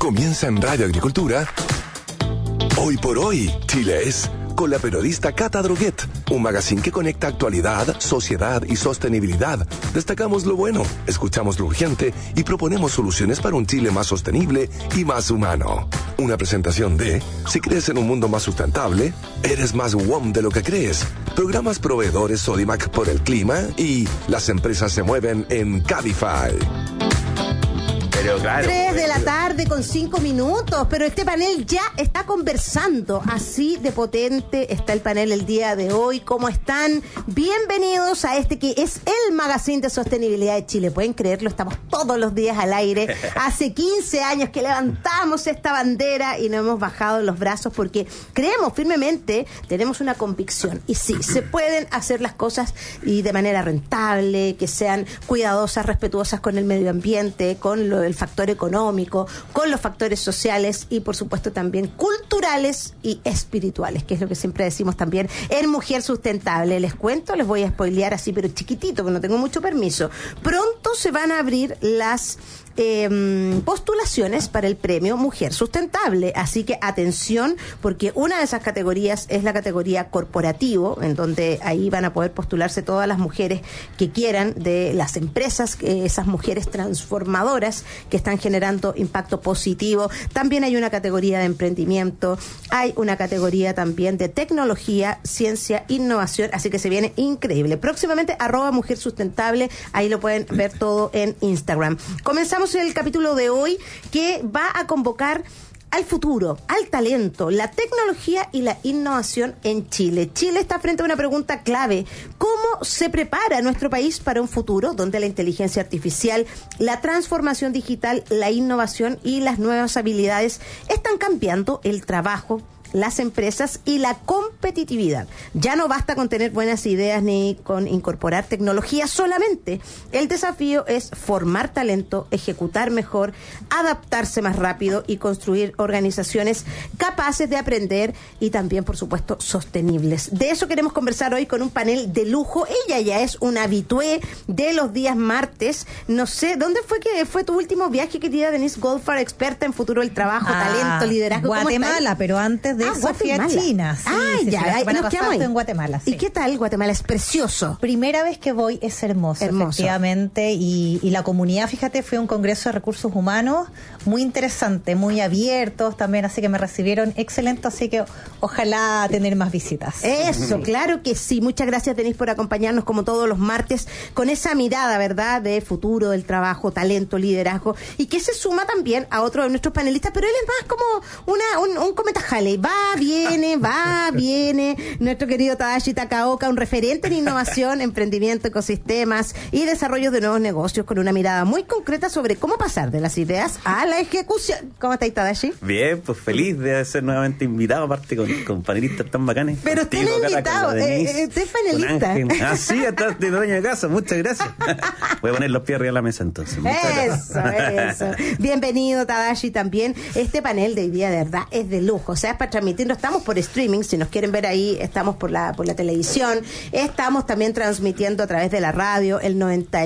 Comienza en Radio Agricultura. Hoy por hoy, Chile es, con la periodista Cata Droguet, un magazine que conecta actualidad, sociedad y sostenibilidad. Destacamos lo bueno, escuchamos lo urgente y proponemos soluciones para un Chile más sostenible y más humano. Una presentación de, si crees en un mundo más sustentable, eres más WOM de lo que crees. Programas proveedores Sodimac por el clima y las empresas se mueven en Cabify. Claro, 3 de la tarde con 5 minutos, pero este panel ya está conversando, así de potente está el panel el día de hoy. ¿Cómo están? Bienvenidos a este que es el magazine de sostenibilidad de Chile. Pueden creerlo, estamos todos los días al aire. Hace 15 años que levantamos esta bandera y no hemos bajado los brazos porque creemos firmemente, tenemos una convicción. Y sí, se pueden hacer las cosas y de manera rentable, que sean cuidadosas, respetuosas con el medio ambiente, con el factor económico, con los factores sociales y por supuesto también culturales y espirituales, que es lo que siempre decimos también en Mujer Sustentable. Les cuento, les voy a spoilear así pero chiquitito, que no tengo mucho permiso. Pronto se van a abrir las postulaciones para el premio Mujer Sustentable, así que atención, porque una de esas categorías es la categoría corporativo, en donde ahí van a poder postularse todas las mujeres que quieran de las empresas, esas mujeres transformadoras que están generando impacto positivo. También hay una categoría de emprendimiento, hay una categoría también de tecnología, ciencia, innovación, así que se viene increíble. Próximamente @Mujer Sustentable, ahí lo pueden ver todo en Instagram. Comenzamos el capítulo de hoy que va a convocar al futuro, al talento, la tecnología y la innovación en Chile. Chile está frente a una pregunta clave. ¿Cómo se prepara nuestro país para un futuro donde la inteligencia artificial, la transformación digital, la innovación y las nuevas habilidades están cambiando el trabajo, las empresas y la competitividad? Ya no basta con tener buenas ideas ni con incorporar tecnología solamente. El desafío es formar talento, ejecutar mejor, adaptarse más rápido y construir organizaciones capaces de aprender y también, por supuesto, sostenibles. De eso queremos conversar hoy con un panel de lujo. Ella ya es una habitué de los días martes. No sé, ¿dónde fue que fue tu último viaje, querida Denise Goldfarb, experta en futuro del trabajo, talento, liderazgo? Guatemala, pero antes de eso fui a China. Sí, ya, nos quedamos ahí. En Guatemala, sí. ¿Y qué tal? Guatemala es precioso. Primera vez que voy, es hermoso. Efectivamente, y la comunidad, fíjate, fue un congreso de recursos humanos muy interesante, muy abiertos también, así que me recibieron excelente, así que ojalá tener más visitas. Eso, claro que sí. Muchas gracias, Denise, por acompañarnos como todos los martes con esa mirada, ¿verdad?, de futuro del trabajo, talento, liderazgo, y que se suma también a otro de nuestros panelistas, pero él es más como un cometa Halley. Va, viene. Nuestro querido Tadashi Takaoka, un referente en innovación, emprendimiento, ecosistemas y desarrollo de nuevos negocios, con una mirada muy concreta sobre cómo pasar de las ideas a la ejecución. ¿Cómo estáis, Tadashi? Bien, pues feliz de ser nuevamente invitado, aparte con panelistas tan bacanes. Pero usted es invitado, usted es panelista. Sí, estás de dueño de casa, muchas gracias. Voy a poner los pies arriba de la mesa entonces. Eso. Bienvenido, Tadashi, también. Este panel de hoy día, de verdad, es de lujo. O sea, es para transmitirlo. Estamos por streaming, si nos quieren ver ahí, estamos por la televisión. Estamos también transmitiendo a través de la radio, el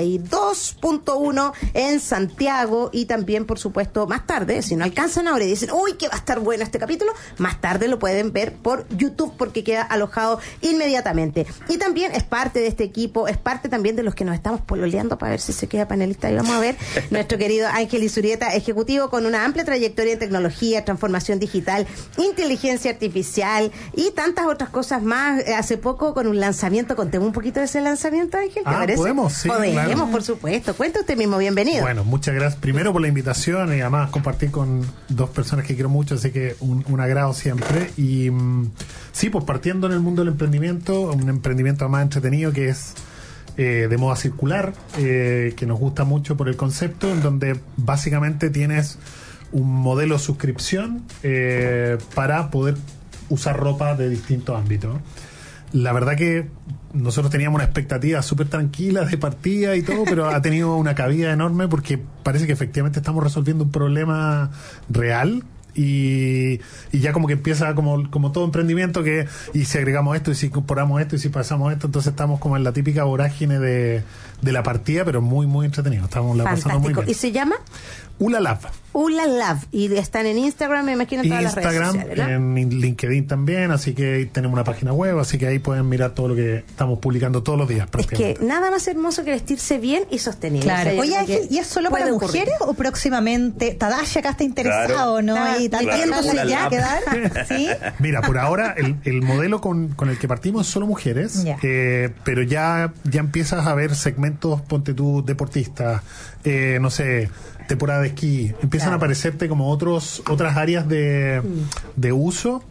92.1 en Santiago, y también, por supuesto, más tarde, si no alcanzan ahora y dicen, uy, que va a estar bueno este capítulo, más tarde lo pueden ver por YouTube porque queda alojado inmediatamente. Y también es parte de este equipo, es parte también de los que nos estamos pololeando para ver si se queda panelista. Y vamos a ver, nuestro querido Ángel Izurieta, ejecutivo con una amplia trayectoria en tecnología, transformación digital, inteligencia artificial y tantas otras cosas más. Hace poco con un lanzamiento, contemos un poquito de ese lanzamiento, Ángel, ¿te parece? Podemos, sí, claro. Por supuesto. Cuenta usted mismo, bienvenido. Bueno, muchas gracias primero por la invitación y además compartir con dos personas que quiero mucho, así que un agrado siempre. Y sí, pues partiendo en el mundo del emprendimiento, un emprendimiento más entretenido que es de moda circular, que nos gusta mucho por el concepto, en donde básicamente tienes un modelo de suscripción para poder usar ropa de distintos ámbitos. La verdad que nosotros teníamos una expectativa súper tranquila de partida y todo, pero ha tenido una cabida enorme porque parece que efectivamente estamos resolviendo un problema real. Y ya como que empieza como todo emprendimiento, que y si agregamos esto y si incorporamos esto y si pasamos esto, entonces estamos como en la típica vorágine de la partida, pero muy muy entretenido, estamos la pasando muy bien. ¿Y se llama? Ulalab. Ulan Love, y están en Instagram, me imagino, en todas las redes sociales, ¿no? En LinkedIn también, así que tenemos una página web, así que ahí pueden mirar todo lo que estamos publicando todos los días. Es que nada más hermoso que vestirse bien y sostenible. Claro. Oye, Ángel, ¿y es solo para mujeres o próximamente Tadashi acá está interesado, ¿no? Ahí está viéndose ya quedar. ¿Sí? Mira, por ahora el modelo con el que partimos es solo mujeres, pero ya empiezas a ver segmentos, ponte tú, deportistas, no sé, temporada de esquí, empiezan a aparecerte como otras áreas de uso,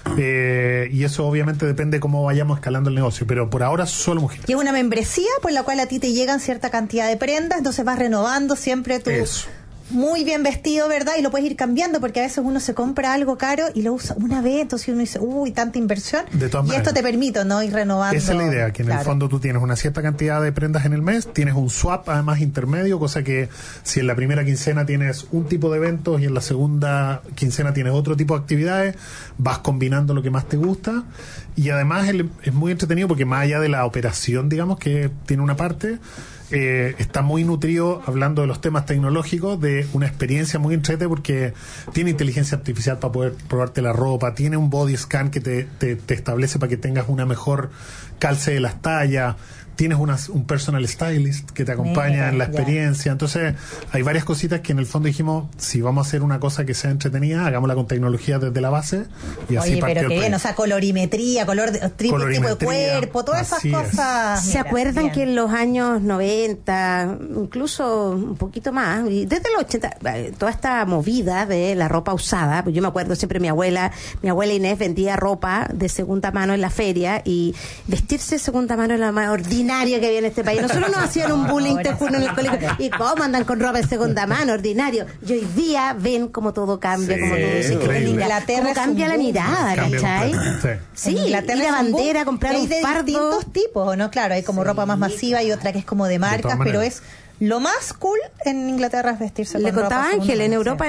y eso obviamente depende de cómo vayamos escalando el negocio, pero por ahora solo mujeres. Y es una membresía por la cual a ti te llegan cierta cantidad de prendas, entonces vas renovando siempre tu... Eso. Muy bien vestido, ¿verdad? Y lo puedes ir cambiando porque a veces uno se compra algo caro y lo usa una vez, entonces uno dice, uy, tanta inversión. De todas maneras, esto te permite, ¿no? Ir renovando. Esa es la idea, que en el fondo tú tienes una cierta cantidad de prendas en el mes, tienes un swap además intermedio, cosa que si en la primera quincena tienes un tipo de eventos y en la segunda quincena tienes otro tipo de actividades, vas combinando lo que más te gusta. Y además es muy entretenido porque más allá de la operación, digamos, que tiene una parte... está muy nutrido, hablando de los temas tecnológicos, de una experiencia muy entrete porque tiene inteligencia artificial para poder probarte la ropa, tiene un body scan que te establece para que tengas una mejor calce de las tallas, tienes un personal stylist que te acompaña en la experiencia. Entonces hay varias cositas que en el fondo dijimos, si vamos a hacer una cosa que sea entretenida, hagámosla con tecnología desde la base, y así. Oye, pero qué bien, o sea, colorimetría, tipo de cuerpo, todas esas cosas. ¿Se acuerdan que en los años 90, incluso un poquito más, y desde los 80, toda esta movida de la ropa usada, pues yo me acuerdo siempre mi abuela Inés vendía ropa de segunda mano en la feria, y vestirse de segunda mano era la más ordinaria que había en este país. Nosotros nos hacían un bullying, te juro, en el colegio. ¿Y cómo andan con ropa de segunda mano? Ordinario. Y hoy día ven cómo todo cambia, cómo todo se cambia. Cómo cambia la mirada, ¿cachai? Sí, y la bandera, comprar un fardo. Hay distintos tipos, ¿no? Claro, hay como ropa más masiva y otra que es como de marcas, pero es... Lo más cool en Inglaterra es vestirse con ropa. Le contaba Ángel, en Europa,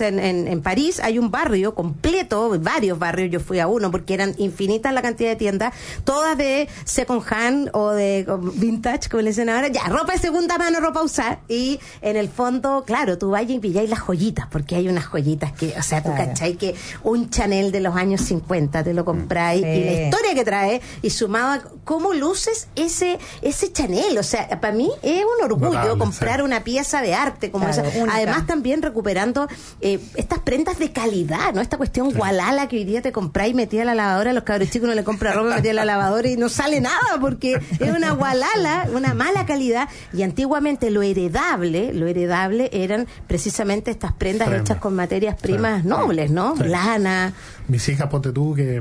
en París hay un barrio completo, varios barrios, yo fui a uno, porque eran infinitas la cantidad de tiendas, todas de second hand o de vintage, como le dicen ahora, ya, ropa de segunda mano, ropa usada, y en el fondo, claro, tú vayas y pilláis las joyitas, porque hay unas joyitas que, o sea, tú cachai que un Chanel de los años 50 te lo compráis, y la historia que trae, y sumado a cómo luces ese Chanel, o sea, para mí es un orgullo comprar una pieza de arte como esa. Además también recuperando estas prendas de calidad, ¿no? Esta cuestión gualala que hoy día te compráis metida a la lavadora, a los cabros chicos no le compran ropa metida a la lavadora y no sale nada porque es una gualala, una mala calidad. Y antiguamente lo heredable eran precisamente estas prendas hechas con materias primas nobles, ¿no? Lana. Mis hijas, ponte tú, que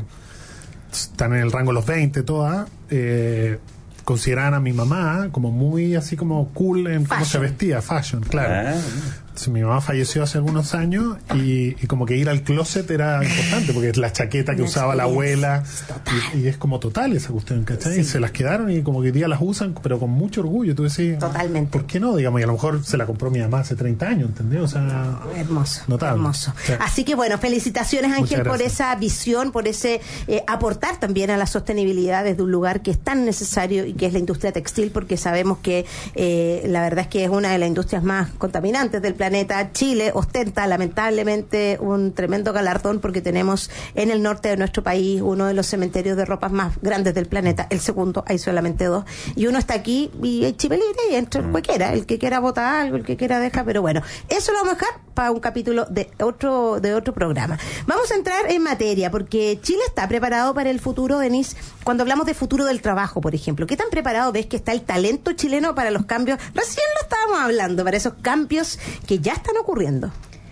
están en el rango de los 20 todas, consideraban a mi mamá como muy así como cool en cómo se vestía, fashion, claro. Entonces, mi mamá falleció hace algunos años y como que ir al closet era importante porque es la chaqueta que usaba la abuela y es como total esa cuestión, ¿cachai? Y se las quedaron y como que hoy día las usan pero con mucho orgullo. Tú decís, totalmente. ¿Por qué no? Digamos, y a lo mejor se la compró mi mamá hace 30 años, ¿entendés? O sea, hermoso, notable. Hermoso. O sea, así que bueno, felicitaciones Ángel por esa visión, por ese aportar también a la sostenibilidad desde un lugar que es tan necesario y que es la industria textil, porque sabemos que la verdad es que es una de las industrias más contaminantes del planeta. Chile ostenta lamentablemente un tremendo galardón porque tenemos en el norte de nuestro país uno de los cementerios de ropas más grandes del planeta, el segundo, hay solamente 2, y uno está aquí y hay chipelita y entra cualquiera, el que quiera votar algo, el que quiera deja, pero bueno, eso lo vamos a dejar para un capítulo de otro programa. Vamos a entrar en materia porque Chile está preparado para el futuro, Denise. Cuando hablamos de futuro del trabajo, por ejemplo, ¿qué tan preparado ves que está el talento chileno para los cambios? Recién lo estábamos hablando, para esos cambios que ya están ocurriendo.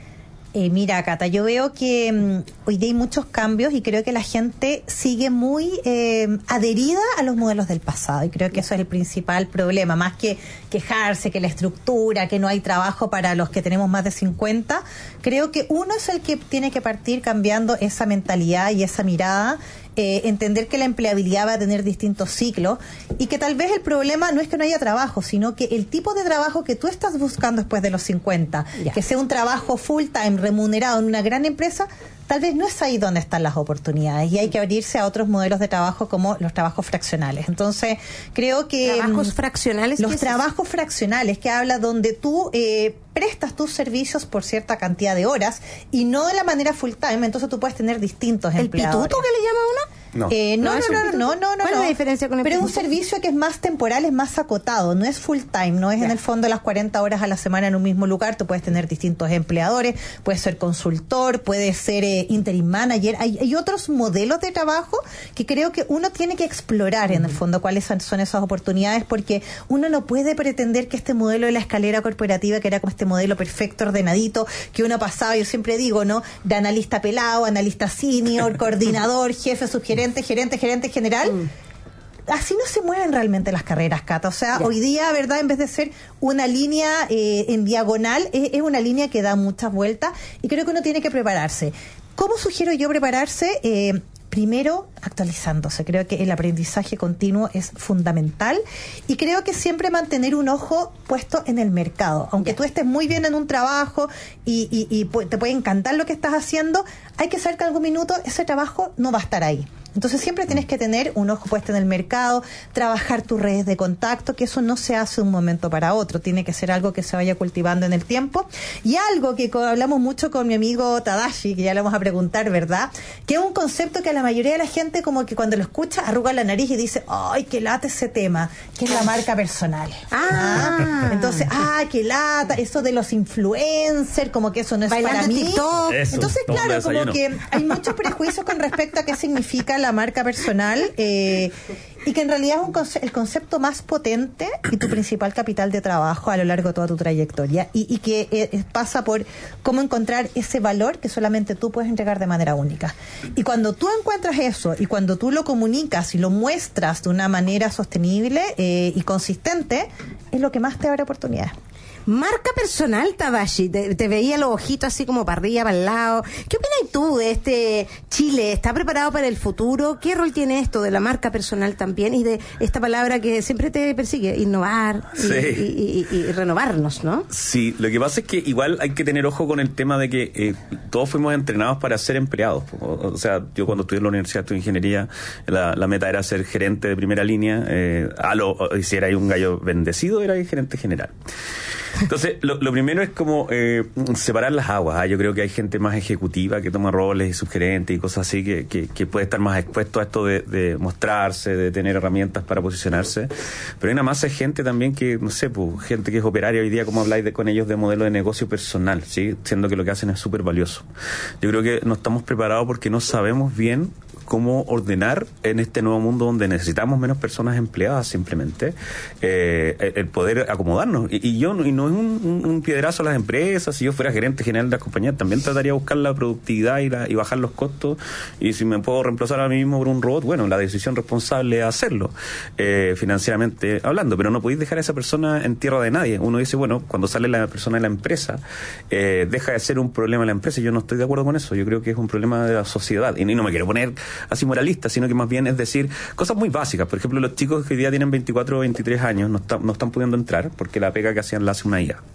Mira, Cata, yo veo que hoy día hay muchos cambios y creo que la gente sigue muy adherida a los modelos del pasado y creo que eso es el principal problema, más que quejarse, que la estructura, que no hay trabajo para los que tenemos más de 50, creo que uno es el que tiene que partir cambiando esa mentalidad y esa mirada, entender que la empleabilidad va a tener distintos ciclos y que tal vez el problema no es que no haya trabajo, sino que el tipo de trabajo que tú estás buscando después de los 50, que sea un trabajo full time remunerado en una gran empresa, tal vez no es ahí donde están las oportunidades y hay que abrirse a otros modelos de trabajo como los trabajos fraccionales. Entonces, creo que... ¿Trabajos fraccionales? Los trabajos fraccionales, que habla donde tú prestas tus servicios por cierta cantidad de horas y no de la manera full time, entonces tú puedes tener distintos empleadores. ¿El pituto que le llama uno? No. No. ¿Cuál es la diferencia con el Pero es pituto? un servicio que es más temporal, es más acotado, no es full time, no es en el fondo las 40 horas a la semana en un mismo lugar. Tú puedes tener distintos empleadores, puedes ser consultor, puedes ser interim manager. Hay otros modelos de trabajo que creo que uno tiene que explorar en el fondo cuáles son esas oportunidades, porque uno no puede pretender que este modelo de la escalera corporativa, que era como este modelo perfecto, ordenadito, que uno pasaba, yo siempre digo, ¿no? De analista pelado, analista senior, coordinador, jefe, subgerente, gerente general. Así no se mueven realmente las carreras, Cata. O sea, hoy día, ¿verdad? En vez de ser una línea en diagonal, es una línea que da muchas vueltas y creo que uno tiene que prepararse. ¿Cómo sugiero yo prepararse? Primero, actualizándose. Creo que el aprendizaje continuo es fundamental y creo que siempre mantener un ojo puesto en el mercado. Aunque tú estés muy bien en un trabajo y te puede encantar lo que estás haciendo, hay que saber que en algún minuto ese trabajo no va a estar ahí. Entonces siempre tienes que tener un ojo puesto en el mercado, trabajar tus redes de contacto, que eso no se hace de un momento para otro, tiene que ser algo que se vaya cultivando en el tiempo. Y algo que hablamos mucho con mi amigo Tadashi, que ya le vamos a preguntar, ¿verdad? Que es un concepto que a la mayoría de la gente como que cuando lo escucha arruga la nariz y dice, ¡ay, qué lata ese tema! Que es la marca personal. Entonces, qué lata, eso de los influencers, como que eso no es bailando para mí. TikTok. Entonces, claro, como que hay muchos prejuicios con respecto a qué significa la marca personal y que en realidad es el concepto más potente y tu principal capital de trabajo a lo largo de toda tu trayectoria y que pasa por cómo encontrar ese valor que solamente tú puedes entregar de manera única. Y cuando tú encuentras eso y cuando tú lo comunicas y lo muestras de una manera sostenible y consistente, es lo que más te abre oportunidades. Marca personal, Tadashi. Te veía los ojitos así como para arriba, para el lado. ¿Qué opinas tú de este Chile? ¿Está preparado para el futuro? ¿Qué rol tiene esto de la marca personal también? Y de esta palabra que siempre te persigue, innovar y renovarnos, ¿no? Sí, lo que pasa es que igual hay que tener ojo con el tema de que todos fuimos entrenados para ser empleados. O sea, yo cuando estudié en la universidad, estudié ingeniería, la meta era ser gerente de primera línea. Y si era un gallo bendecido, era gerente general. Entonces, lo primero es como separar las aguas. Yo creo que hay gente más ejecutiva que toma roles y subgerentes y cosas así que puede estar más expuesto a esto de mostrarse, de tener herramientas para posicionarse. Pero hay una masa de gente también que, no sé, pues, gente que es operaria hoy día, como habláis con ellos de modelo de negocio personal, ¿sí? Siendo que lo que hacen es súper valioso. Yo creo que no estamos preparados porque no sabemos bien cómo ordenar en este nuevo mundo donde necesitamos menos personas empleadas simplemente el poder acomodarnos y no es un piedrazo a las empresas. Si yo fuera gerente general de las compañías también trataría de buscar la productividad y bajar los costos, y si me puedo reemplazar a mí mismo por un robot, bueno, la decisión responsable es hacerlo financieramente hablando, pero no podéis dejar a esa persona en tierra de nadie. Uno dice, bueno, cuando sale la persona de la empresa deja de ser un problema de la empresa, y yo no estoy de acuerdo con eso. Yo creo que es un problema de la sociedad y no me quiero poner así moralista, sino que más bien es decir cosas muy básicas. Por ejemplo, los chicos que hoy día tienen 24 o 23 años no están pudiendo entrar porque la pega que hacían la hace una IA.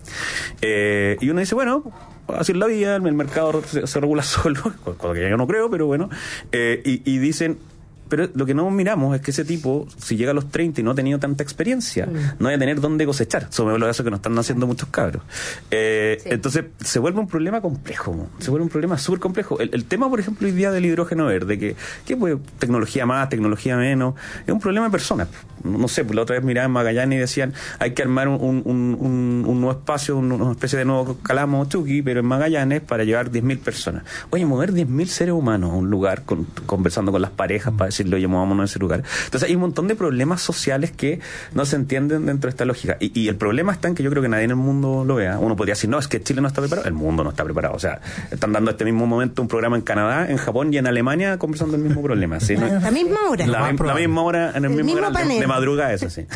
Y uno dice, bueno, así es la vida, el mercado se regula solo, cosa que yo no creo, pero bueno. Y dicen, pero lo que no miramos es que ese tipo, si llega a los 30 y no ha tenido tanta experiencia, no va a tener dónde cosechar. Eso me habla de eso que nos están haciendo muchos cabros. Entonces, se vuelve un problema complejo. Se vuelve un problema súper complejo. El tema, por ejemplo, hoy día del hidrógeno verde, que pues, tecnología más, tecnología menos, es un problema de personas. No sé, pues la otra vez miraba en Magallanes y decían, hay que armar un nuevo espacio, una especie de nuevo Calamo Chucky, pero en Magallanes para llevar 10.000 personas. Oye, mover 10.000 seres humanos a un lugar, conversando con las parejas para decirle, oye, movámonos a ese lugar. Entonces hay un montón de problemas sociales que no se entienden dentro de esta lógica. Y el problema está en que yo creo que nadie en el mundo lo vea. Uno podría decir, no, es que Chile no está preparado. El mundo no está preparado. O sea, están dando este mismo momento un programa en Canadá, en Japón y en Alemania conversando el mismo problema. ¿Sí? La misma hora. La misma hora, en el mismo canal de madrugada, eso sí.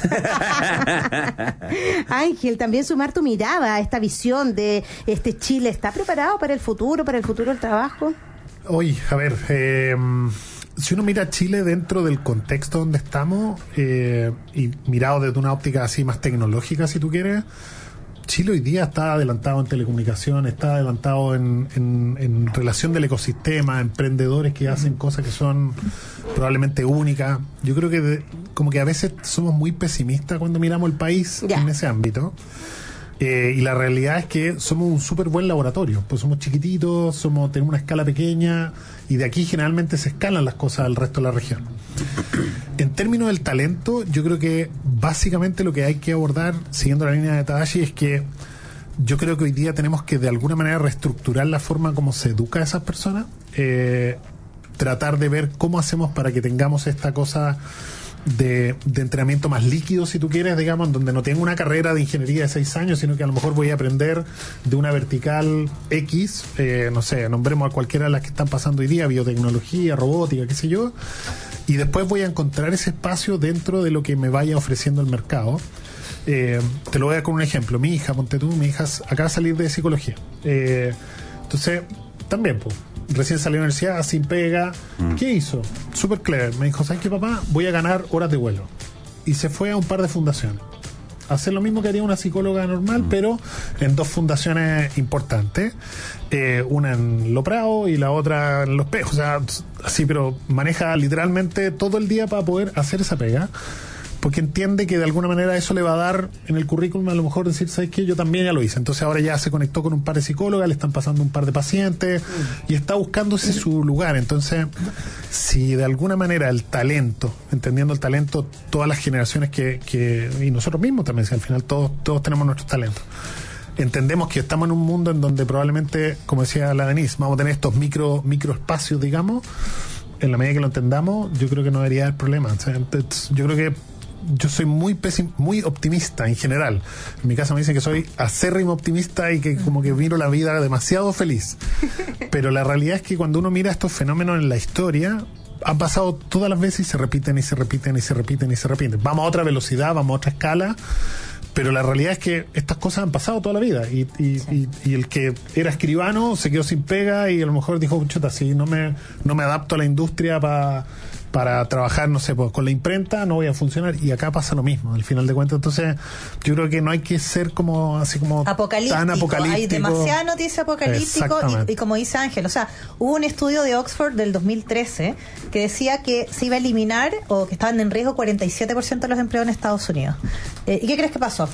Ángel, también sumar tu mirada a esta visión de este Chile. ¿Está preparado para el futuro del trabajo? Oye, a ver, si uno mira a Chile dentro del contexto donde estamos y mirado desde una óptica así más tecnológica, si tú quieres, Chile hoy día está adelantado en telecomunicaciones, está adelantado en relación del ecosistema, emprendedores que hacen cosas que son probablemente únicas. Yo creo que como que a veces somos muy pesimistas cuando miramos el país en ese ámbito. Y la realidad es que somos un súper buen laboratorio, pues somos chiquititos, tenemos una escala pequeña y de aquí generalmente se escalan las cosas al resto de la región. En términos del talento, yo creo que básicamente lo que hay que abordar, siguiendo la línea de Tadashi, es que yo creo que hoy día tenemos que de alguna manera reestructurar la forma como se educa a esas personas, tratar de ver cómo hacemos para que tengamos esta cosa de entrenamiento más líquido, si tú quieres, digamos, donde no tengo una carrera de ingeniería de 6 años, sino que a lo mejor voy a aprender de una vertical X, no sé, nombremos a cualquiera de las que están pasando hoy día, biotecnología, robótica, qué sé yo, y después voy a encontrar ese espacio dentro de lo que me vaya ofreciendo el mercado. Te lo voy a dar con un ejemplo. Mi hija, ponte tú, mi hija acaba de salir de psicología. Entonces, también, pues, recién salió de la universidad, sin pega. ¿Qué hizo? Súper clever. Me dijo, ¿sabes qué, papá? Voy a ganar horas de vuelo. Y se fue a un par de fundaciones. Hacer lo mismo que haría una psicóloga normal, pero en 2 fundaciones importantes. Una en Lo Prado y la otra en Los Pejos. O sea, así, pero maneja literalmente todo el día para poder hacer esa pega. Porque entiende que de alguna manera eso le va a dar en el currículum a lo mejor decir, ¿sabes qué? Yo también ya lo hice. Entonces ahora ya se conectó con un par de psicólogas, le están pasando un par de pacientes y está buscándose su lugar. Entonces, si de alguna manera el talento, entendiendo el talento, todas las generaciones y nosotros mismos también, si al final todos tenemos nuestros talentos, entendemos que estamos en un mundo en donde probablemente, como decía la Denise, vamos a tener estos microespacios, digamos. En la medida que lo entendamos, yo creo que no debería haber problema. O sea, yo creo que yo soy muy optimista en general. En mi casa me dicen que soy acérrimo optimista y que como que miro la vida demasiado feliz. Pero la realidad es que cuando uno mira estos fenómenos en la historia, han pasado todas las veces y se repiten y se repiten y se repiten y se repiten. Vamos a otra velocidad, vamos a otra escala. Pero la realidad es que estas cosas han pasado toda la vida y el que era escribano se quedó sin pega y a lo mejor dijo, chuta, si no me adapto a la industria para trabajar, no sé, pues con la imprenta no voy a funcionar, y acá pasa lo mismo al final de cuentas. Entonces yo creo que no hay que ser como así como tan apocalíptico. Hay demasiada noticia apocalíptico y como dice Ángel, o sea, hubo un estudio de Oxford del 2013 que decía que se iba a eliminar o que estaban en riesgo 47% de los empleos en Estados Unidos. ¿Y qué crees que pasó?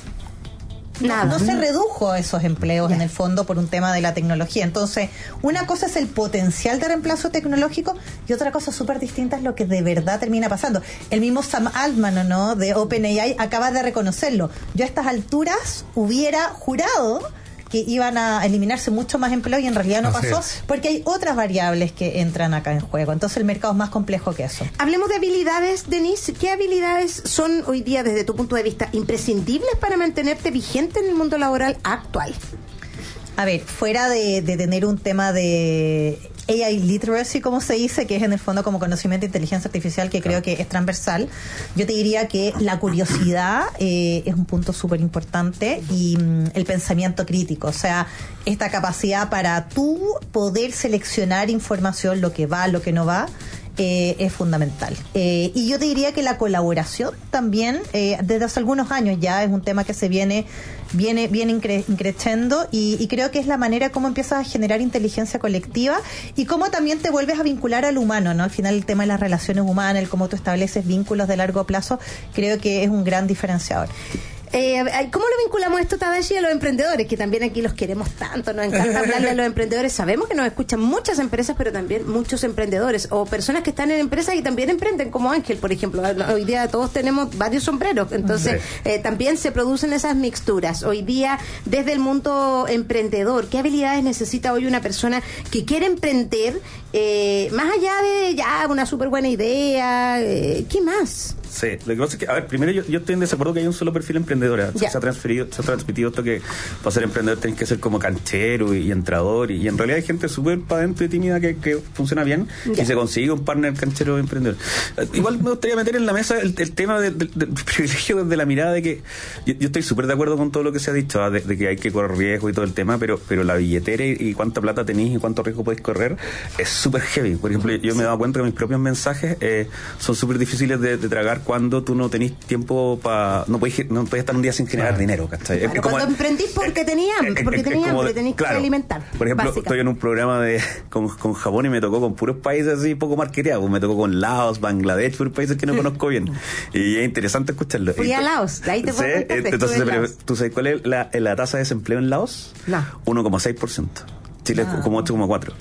Nada. No se redujo esos empleos en el fondo por un tema de la tecnología. Entonces, una cosa es el potencial de reemplazo tecnológico y otra cosa súper distinta es lo que de verdad termina pasando. El mismo Sam Altman, ¿no?, de OpenAI acaba de reconocerlo. Yo a estas alturas hubiera jurado que iban a eliminarse mucho más empleos y en realidad no pasó, porque hay otras variables que entran acá en juego. Entonces el mercado es más complejo que eso. Hablemos de habilidades, Denise. ¿Qué habilidades son hoy día, desde tu punto de vista, imprescindibles para mantenerte vigente en el mundo laboral actual? A ver, fuera de tener un tema de AI literacy, como se dice, que es en el fondo como conocimiento de inteligencia artificial, que creo que es transversal, yo te diría que la curiosidad es un punto súper importante, y el pensamiento crítico, o sea, esta capacidad para tú poder seleccionar información, lo que va, lo que no va, es fundamental. Y yo te diría que la colaboración también, desde hace algunos años ya es un tema que se viene increciendo, y creo que es la manera como empiezas a generar inteligencia colectiva y cómo también te vuelves a vincular al humano, ¿no? Al final el tema de las relaciones humanas, el cómo tú estableces vínculos de largo plazo, creo que es un gran diferenciador. ¿Cómo lo vinculamos esto, Tadashi, a los emprendedores? Que también aquí los queremos tanto, nos encanta hablarle a los emprendedores. Sabemos que nos escuchan muchas empresas, pero también muchos emprendedores o personas que están en empresas y también emprenden, como Ángel, por ejemplo. Hoy día todos tenemos varios sombreros, entonces también se producen esas mixturas. Hoy día, desde el mundo emprendedor, ¿qué habilidades necesita hoy una persona que quiere emprender, más allá de ya una súper buena idea? ¿Qué más? Sí, lo que pasa es que, a ver, primero yo estoy en desacuerdo que hay un solo perfil emprendedor. Se ha transmitido esto que para ser emprendedor tenés que ser como canchero y entrador, y en realidad hay gente súper para adentro y tímida que funciona bien y se consigue un partner canchero emprendedor. Igual me gustaría meter en la mesa el tema del privilegio desde la mirada de que yo estoy súper de acuerdo con todo lo que se ha dicho, de que hay que correr riesgo y todo el tema, pero la billetera y cuánta plata tenéis y cuánto riesgo podéis correr es súper heavy. Por ejemplo, yo me he dado cuenta que mis propios mensajes son súper difíciles de tragar trabajar cuando tú no tenés tiempo no podés estar un día sin generar dinero, ¿cachai? Claro, cuando emprendís porque tenías tenés que alimentar. Por ejemplo, estoy en un programa con Japón y me tocó con puros países así poco marketeados. Me tocó con Laos, Bangladesh, puros países que no conozco bien. Y es interesante escucharlo. Fui a Laos, ahí te puedo contar. Entonces, ¿tú sabes cuál es la tasa de desempleo en Laos? No. 1,6%. Chile es como 8,4%.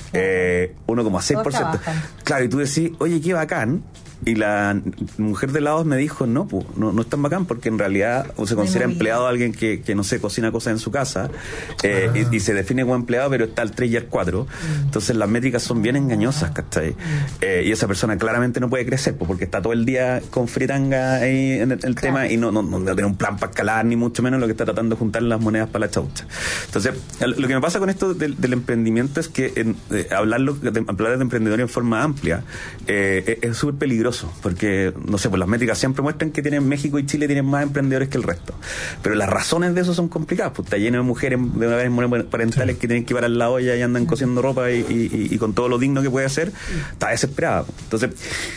1,6%. Claro, y tú decís, oye, qué bacán. Y la mujer de Laos me dijo, no es tan bacán, porque en realidad se considera empleado alguien que no sé, cocina cosas en su casa, y se define como empleado, pero está al 3 y al 4. Entonces las métricas son bien engañosas, ¿cachai? Y esa persona claramente no puede crecer, porque está todo el día con fritanga ahí en el tema, y no tiene un plan para escalar, ni mucho menos, lo que está tratando de juntar las monedas para la chaucha. Entonces, lo que me pasa con esto del emprendimiento es que hablar de emprendedores en forma amplia es súper peligroso, porque, no sé, pues las métricas siempre muestran que México y Chile tienen más emprendedores que el resto, pero las razones de eso son complicadas, pues está lleno de mujeres parentales que tienen que parar la olla y andan cosiendo ropa y con todo lo digno que puede hacer, está desesperada. Entonces,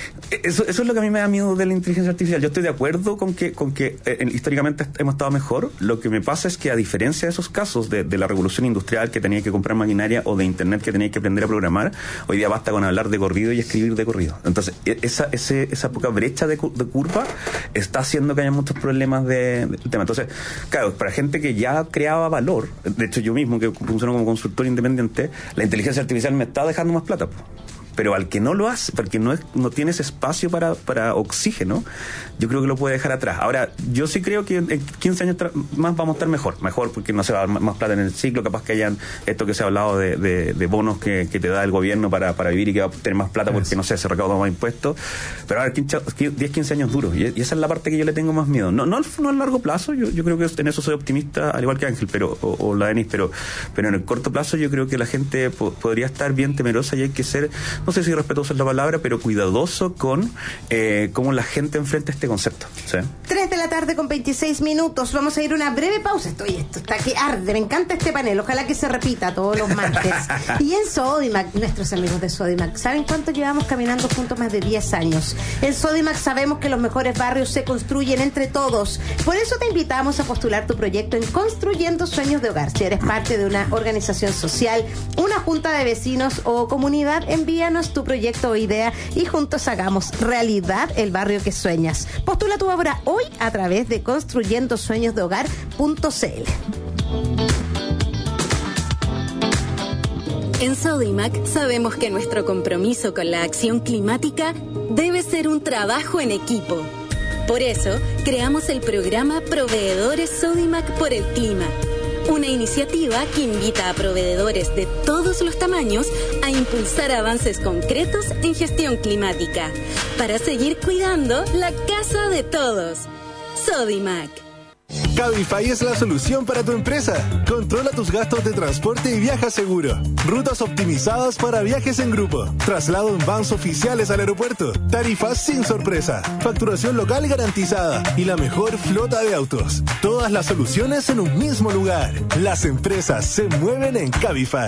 eso es lo que a mí me da miedo de la inteligencia artificial. Yo estoy de acuerdo con que históricamente hemos estado mejor. Lo que me pasa es que, a diferencia de esos casos de la revolución industrial, que tenía que comprar maquinaria, o de internet, que tenía que aprender a programar, hoy día basta con hablar de corrido y escribir de corrido. Entonces, esa poca brecha de curva está haciendo que haya muchos problemas del tema. Entonces, claro, para gente que ya creaba valor, de hecho yo mismo, que funciono como consultor independiente, la inteligencia artificial me está dejando más plata, pero al que no lo hace, porque no tienes espacio para oxígeno, yo creo que lo puede dejar atrás. Ahora, yo sí creo que en 15 años más vamos a estar mejor, porque no se va a dar más plata en el ciclo, capaz que hayan esto que se ha hablado de bonos que te da el gobierno para vivir, y que va a tener más plata porque, no sé, se recauda más impuestos. Pero ahora 10-15 años duros, y esa es la parte que yo le tengo más miedo. No a largo plazo, yo creo que en eso soy optimista, al igual que Ángel, o la Denis, pero en el corto plazo yo creo que la gente podría estar bien temerosa, y hay que ser, no sé si respetuoso es la palabra, pero cuidadoso con cómo la gente enfrenta este concepto. ¿Sí? 3 de la tarde con 26 minutos. Vamos a ir a una breve pausa. Esto está que arde. Me encanta este panel. Ojalá que se repita todos los martes. Y en Sodimac, nuestros amigos de Sodimac, ¿saben cuánto llevamos caminando juntos? Más de 10 años. En Sodimac sabemos que los mejores barrios se construyen entre todos. Por eso te invitamos a postular tu proyecto en Construyendo Sueños de Hogar. Si eres parte de una organización social, una junta de vecinos o comunidad, envíanos tu proyecto o idea y juntos hagamos realidad el barrio que sueñas. Postula tu obra hoy a través de construyendosueñosdehogar.cl. En Sodimac sabemos que nuestro compromiso con la acción climática debe ser un trabajo en equipo. Por eso, creamos el programa Proveedores Sodimac por el Clima. Una iniciativa que invita a proveedores de todos los tamaños a impulsar avances concretos en gestión climática para seguir cuidando la casa de todos. Sodimac. Cabify es la solución para tu empresa. Controla tus gastos de transporte y viaja seguro. Rutas optimizadas para viajes en grupo. Traslado en vans oficiales al aeropuerto. Tarifas sin sorpresa. Facturación local garantizada. Y la mejor flota de autos. Todas las soluciones en un mismo lugar. Las empresas se mueven en Cabify.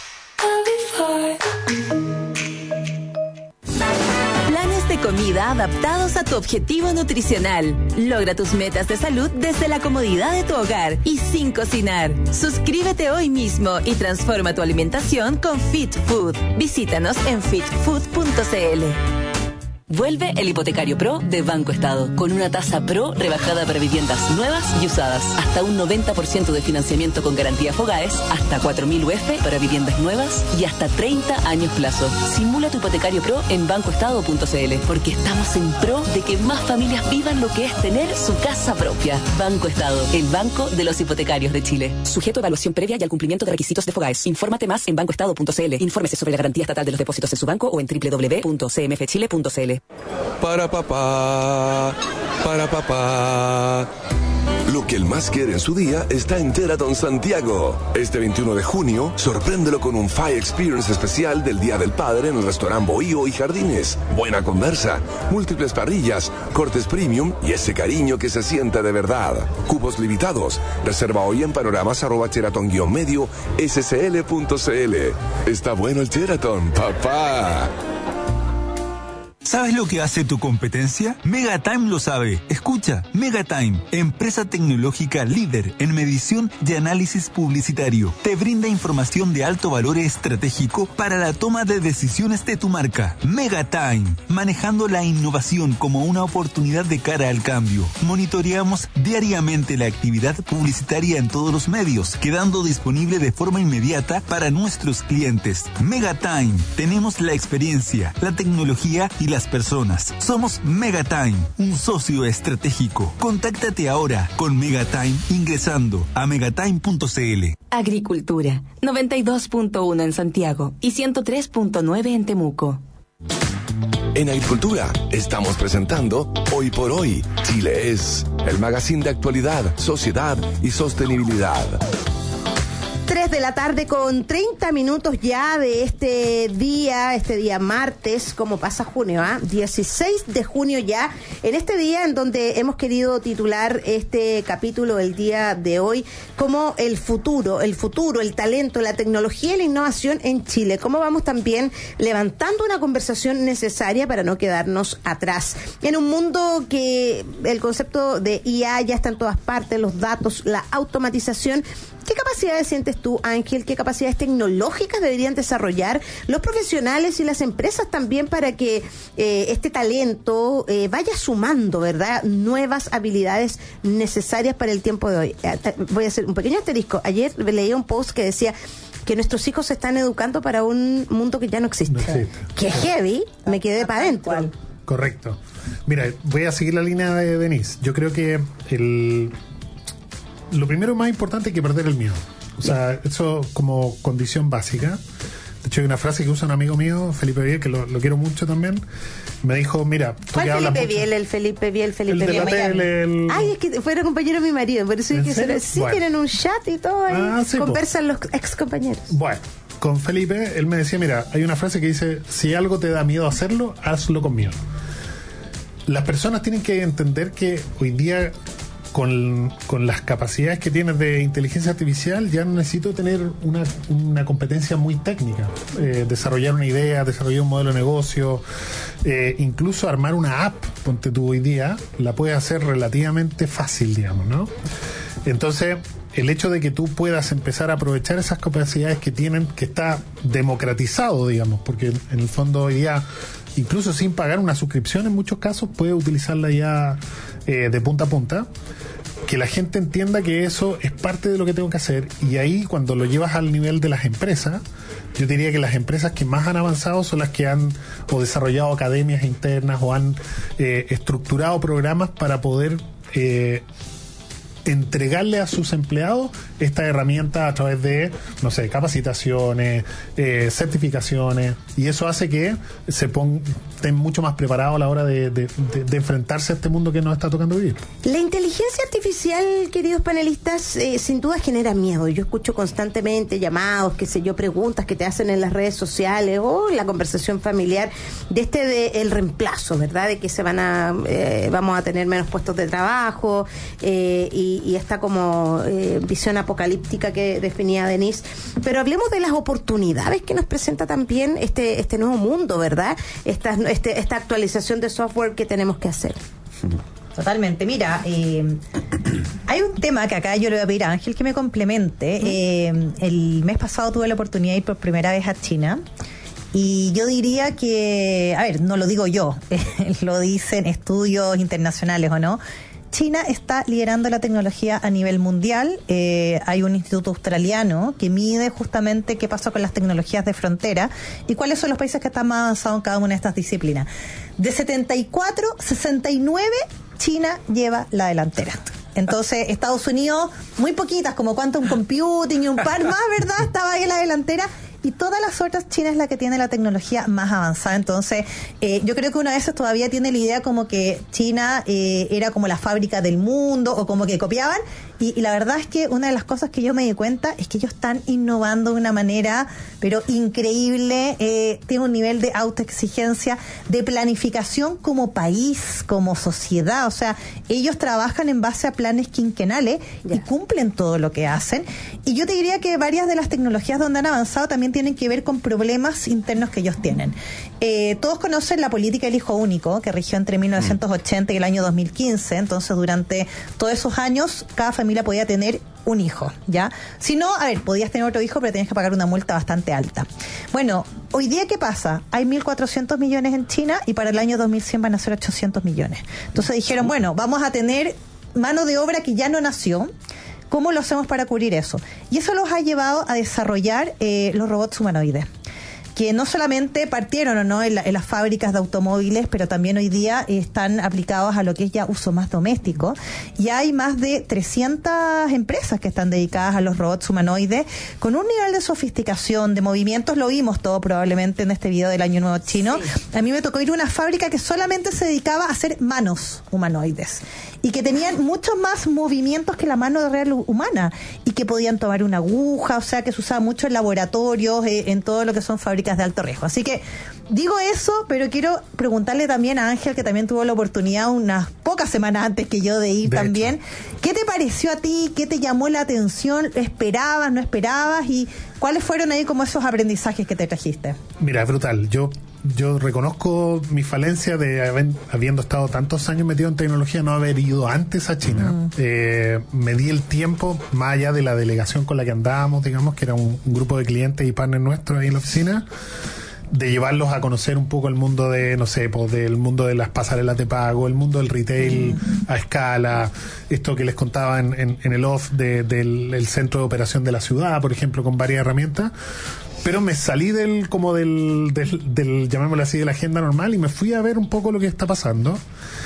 De comida adaptados a tu objetivo nutricional. Logra tus metas de salud desde la comodidad de tu hogar y sin cocinar. Suscríbete hoy mismo y transforma tu alimentación con Fit Food. Visítanos en fitfood.cl. Vuelve el Hipotecario Pro de Banco Estado, con una tasa Pro rebajada para viviendas nuevas y usadas. Hasta un 90% de financiamiento con garantía Fogaes, hasta 4.000 UF para viviendas nuevas y hasta 30 años plazo. Simula tu Hipotecario Pro en bancoestado.cl, porque estamos en pro de que más familias vivan lo que es tener su casa propia. Banco Estado, el banco de los hipotecarios de Chile. Sujeto a evaluación previa y al cumplimiento de requisitos de Fogaes. Infórmate más en bancoestado.cl. Infórmese sobre la garantía estatal de los depósitos en su banco o en www.cmfchile.cl. Para papá. Lo que él más quiere en su día está en Teraton Santiago. Este 21 de junio, sorpréndelo con un Fire Experience especial del Día del Padre en el restaurante Bohío y Jardines. Buena conversa, múltiples parrillas, cortes premium y ese cariño que se siente de verdad. Cupos limitados. Reserva hoy en panoramas@teraton-medio scl.cl. Está bueno el Teraton, papá. ¿Sabes lo que hace tu competencia? Megatime lo sabe. Escucha, Megatime, empresa tecnológica líder en medición y análisis publicitario. Te brinda información de alto valor estratégico para la toma de decisiones de tu marca. Megatime, manejando la innovación como una oportunidad de cara al cambio. Monitoreamos diariamente la actividad publicitaria en todos los medios, quedando disponible de forma inmediata para nuestros clientes. Megatime, tenemos la experiencia, la tecnología y las personas. Somos Megatime, un socio estratégico. Contáctate ahora con Megatime ingresando a megatime.cl. Agricultura, 92.1 en Santiago y 103.9 en Temuco. En Agricultura estamos presentando Hoy por Hoy, Chile es, el magazine de actualidad, sociedad y sostenibilidad. 3 de la tarde con 30 minutos ya de este día martes, como pasa junio, 16 de junio ya, en este día en donde hemos querido titular este capítulo el día de hoy como el futuro, el talento, la tecnología y la innovación en Chile. Cómo vamos también levantando una conversación necesaria para no quedarnos atrás. En un mundo que el concepto de IA ya está en todas partes, los datos, la automatización. ¿Qué capacidades sientes tú, Ángel? ¿Qué capacidades tecnológicas deberían desarrollar los profesionales y las empresas también para que este talento vaya sumando, ¿verdad?, nuevas habilidades necesarias para el tiempo de hoy? Voy a hacer un pequeño asterisco. Ayer leía un post que decía que nuestros hijos se están educando para un mundo que ya no existe. Que heavy, me quedé para adentro. Correcto. Mira, voy a seguir la línea de Denise. Yo creo que lo primero más importante es que perder el miedo. O sea, eso como condición básica. De hecho, hay una frase que usa un amigo mío, Felipe Biel, que lo quiero mucho también. Me dijo, mira, tú ¿cuál que hablas Felipe mucho... Biel? El Felipe Biel. El de la tele, Ay, es que fuera compañero de mi marido. Por eso es que sí, bueno, tienen un chat y todo ahí. Sí, conversan los ex compañeros. Bueno, con Felipe, él me decía, mira, hay una frase que dice, si algo te da miedo hacerlo, hazlo con miedo. Las personas tienen que entender que hoy día, con las capacidades que tienes de inteligencia artificial, ya no necesito tener una competencia muy técnica. Desarrollar una idea, desarrollar un modelo de negocio, incluso armar una app, ponte tú hoy día, la puedes hacer relativamente fácil, digamos, ¿no? Entonces, el hecho de que tú puedas empezar a aprovechar esas capacidades que tienen, que está democratizado, digamos, porque en el fondo hoy día, incluso sin pagar una suscripción en muchos casos, puedes utilizarla ya de punta a punta, que la gente entienda que eso es parte de lo que tengo que hacer. Y ahí, cuando lo llevas al nivel de las empresas, yo diría que las empresas que más han avanzado son las que han o desarrollado academias internas o han estructurado programas para poder entregarle a sus empleados esta herramienta a través de, no sé, capacitaciones, certificaciones, y eso hace que estén mucho más preparados a la hora de enfrentarse a este mundo que nos está tocando vivir. La inteligencia artificial, queridos panelistas, sin duda genera miedo. Yo escucho constantemente llamados, preguntas que te hacen en las redes sociales o en la conversación familiar de el reemplazo, ¿verdad? De que vamos a tener menos puestos de trabajo y esta como visión apocalíptica que definía Denise. Pero hablemos de las oportunidades que nos presenta también este nuevo mundo, ¿verdad? Esta actualización de software que tenemos que hacer. Totalmente. Mira, hay un tema que acá yo le voy a pedir a Ángel que me complemente. El mes pasado tuve la oportunidad de ir por primera vez a China. Y yo diría que, no lo digo yo, lo dicen estudios internacionales, ¿o no? China está liderando la tecnología a nivel mundial. Hay un instituto australiano que mide justamente qué pasó con las tecnologías de frontera y cuáles son los países que están más avanzados en cada una de estas disciplinas. De 74, 69, China lleva la delantera. Entonces, Estados Unidos, muy poquitas, como Quantum Computing y un par más, ¿verdad? Estaba ahí en la delantera. Y todas las otras, China es la que tiene la tecnología más avanzada. Entonces, yo creo que uno de esos todavía tiene la idea como que China era como la fábrica del mundo o como que copiaban. Y la verdad es que una de las cosas que yo me di cuenta es que ellos están innovando de una manera, pero increíble. Tiene un nivel de autoexigencia, de planificación como país, como sociedad. O sea, ellos trabajan en base a planes quinquenales y cumplen todo lo que hacen. Y yo te diría que varias de las tecnologías donde han avanzado también tienen que ver con problemas internos que ellos tienen. Todos conocen la política del hijo único, que rigió entre 1980 y el año 2015. Entonces, durante todos esos años, cada familia podía tener un hijo, ¿ya? Si no, podías tener otro hijo, pero tenías que pagar una multa bastante alta. Bueno, hoy día, ¿qué pasa? Hay 1.400 millones en China y para el año 2100 van a ser 800 millones. Entonces dijeron, bueno, vamos a tener mano de obra que ya no nació. ¿Cómo lo hacemos para cubrir eso? Y eso los ha llevado a desarrollar los robots humanoides, que no solamente partieron en las fábricas de automóviles, pero también hoy día están aplicados a lo que es ya uso más doméstico. Y hay más de 300 empresas que están dedicadas a los robots humanoides, con un nivel de sofisticación, de movimientos, lo vimos todo probablemente en este video del Año Nuevo Chino. Sí. A mí me tocó ir a una fábrica que solamente se dedicaba a hacer manos humanoides, y que tenían muchos más movimientos que la mano real humana, y que podían tomar una aguja, o sea que se usaba mucho en laboratorios, en todo lo que son fábricas de alto riesgo. Así que digo eso, pero quiero preguntarle también a Ángel, que también tuvo la oportunidad unas pocas semanas antes que yo de ir también. ¿Qué te pareció a ti? ¿Qué te llamó la atención? ¿Esperabas, no esperabas? ¿Y cuáles fueron ahí como esos aprendizajes que te trajiste? Mira, es brutal. Yo reconozco mi falencia de habiendo estado tantos años metido en tecnología, no haber ido antes a China. Me di el tiempo, más allá de la delegación con la que andábamos, digamos, que era un grupo de clientes y partners nuestros ahí en la oficina, de llevarlos a conocer un poco el mundo de, no sé, pues del mundo de las pasarelas de pago, el mundo del retail a escala, esto que les contaba en el off del centro de operación de la ciudad, por ejemplo, con varias herramientas. Pero me salí del llamémoslo así, de la agenda normal, y me fui a ver un poco lo que está pasando.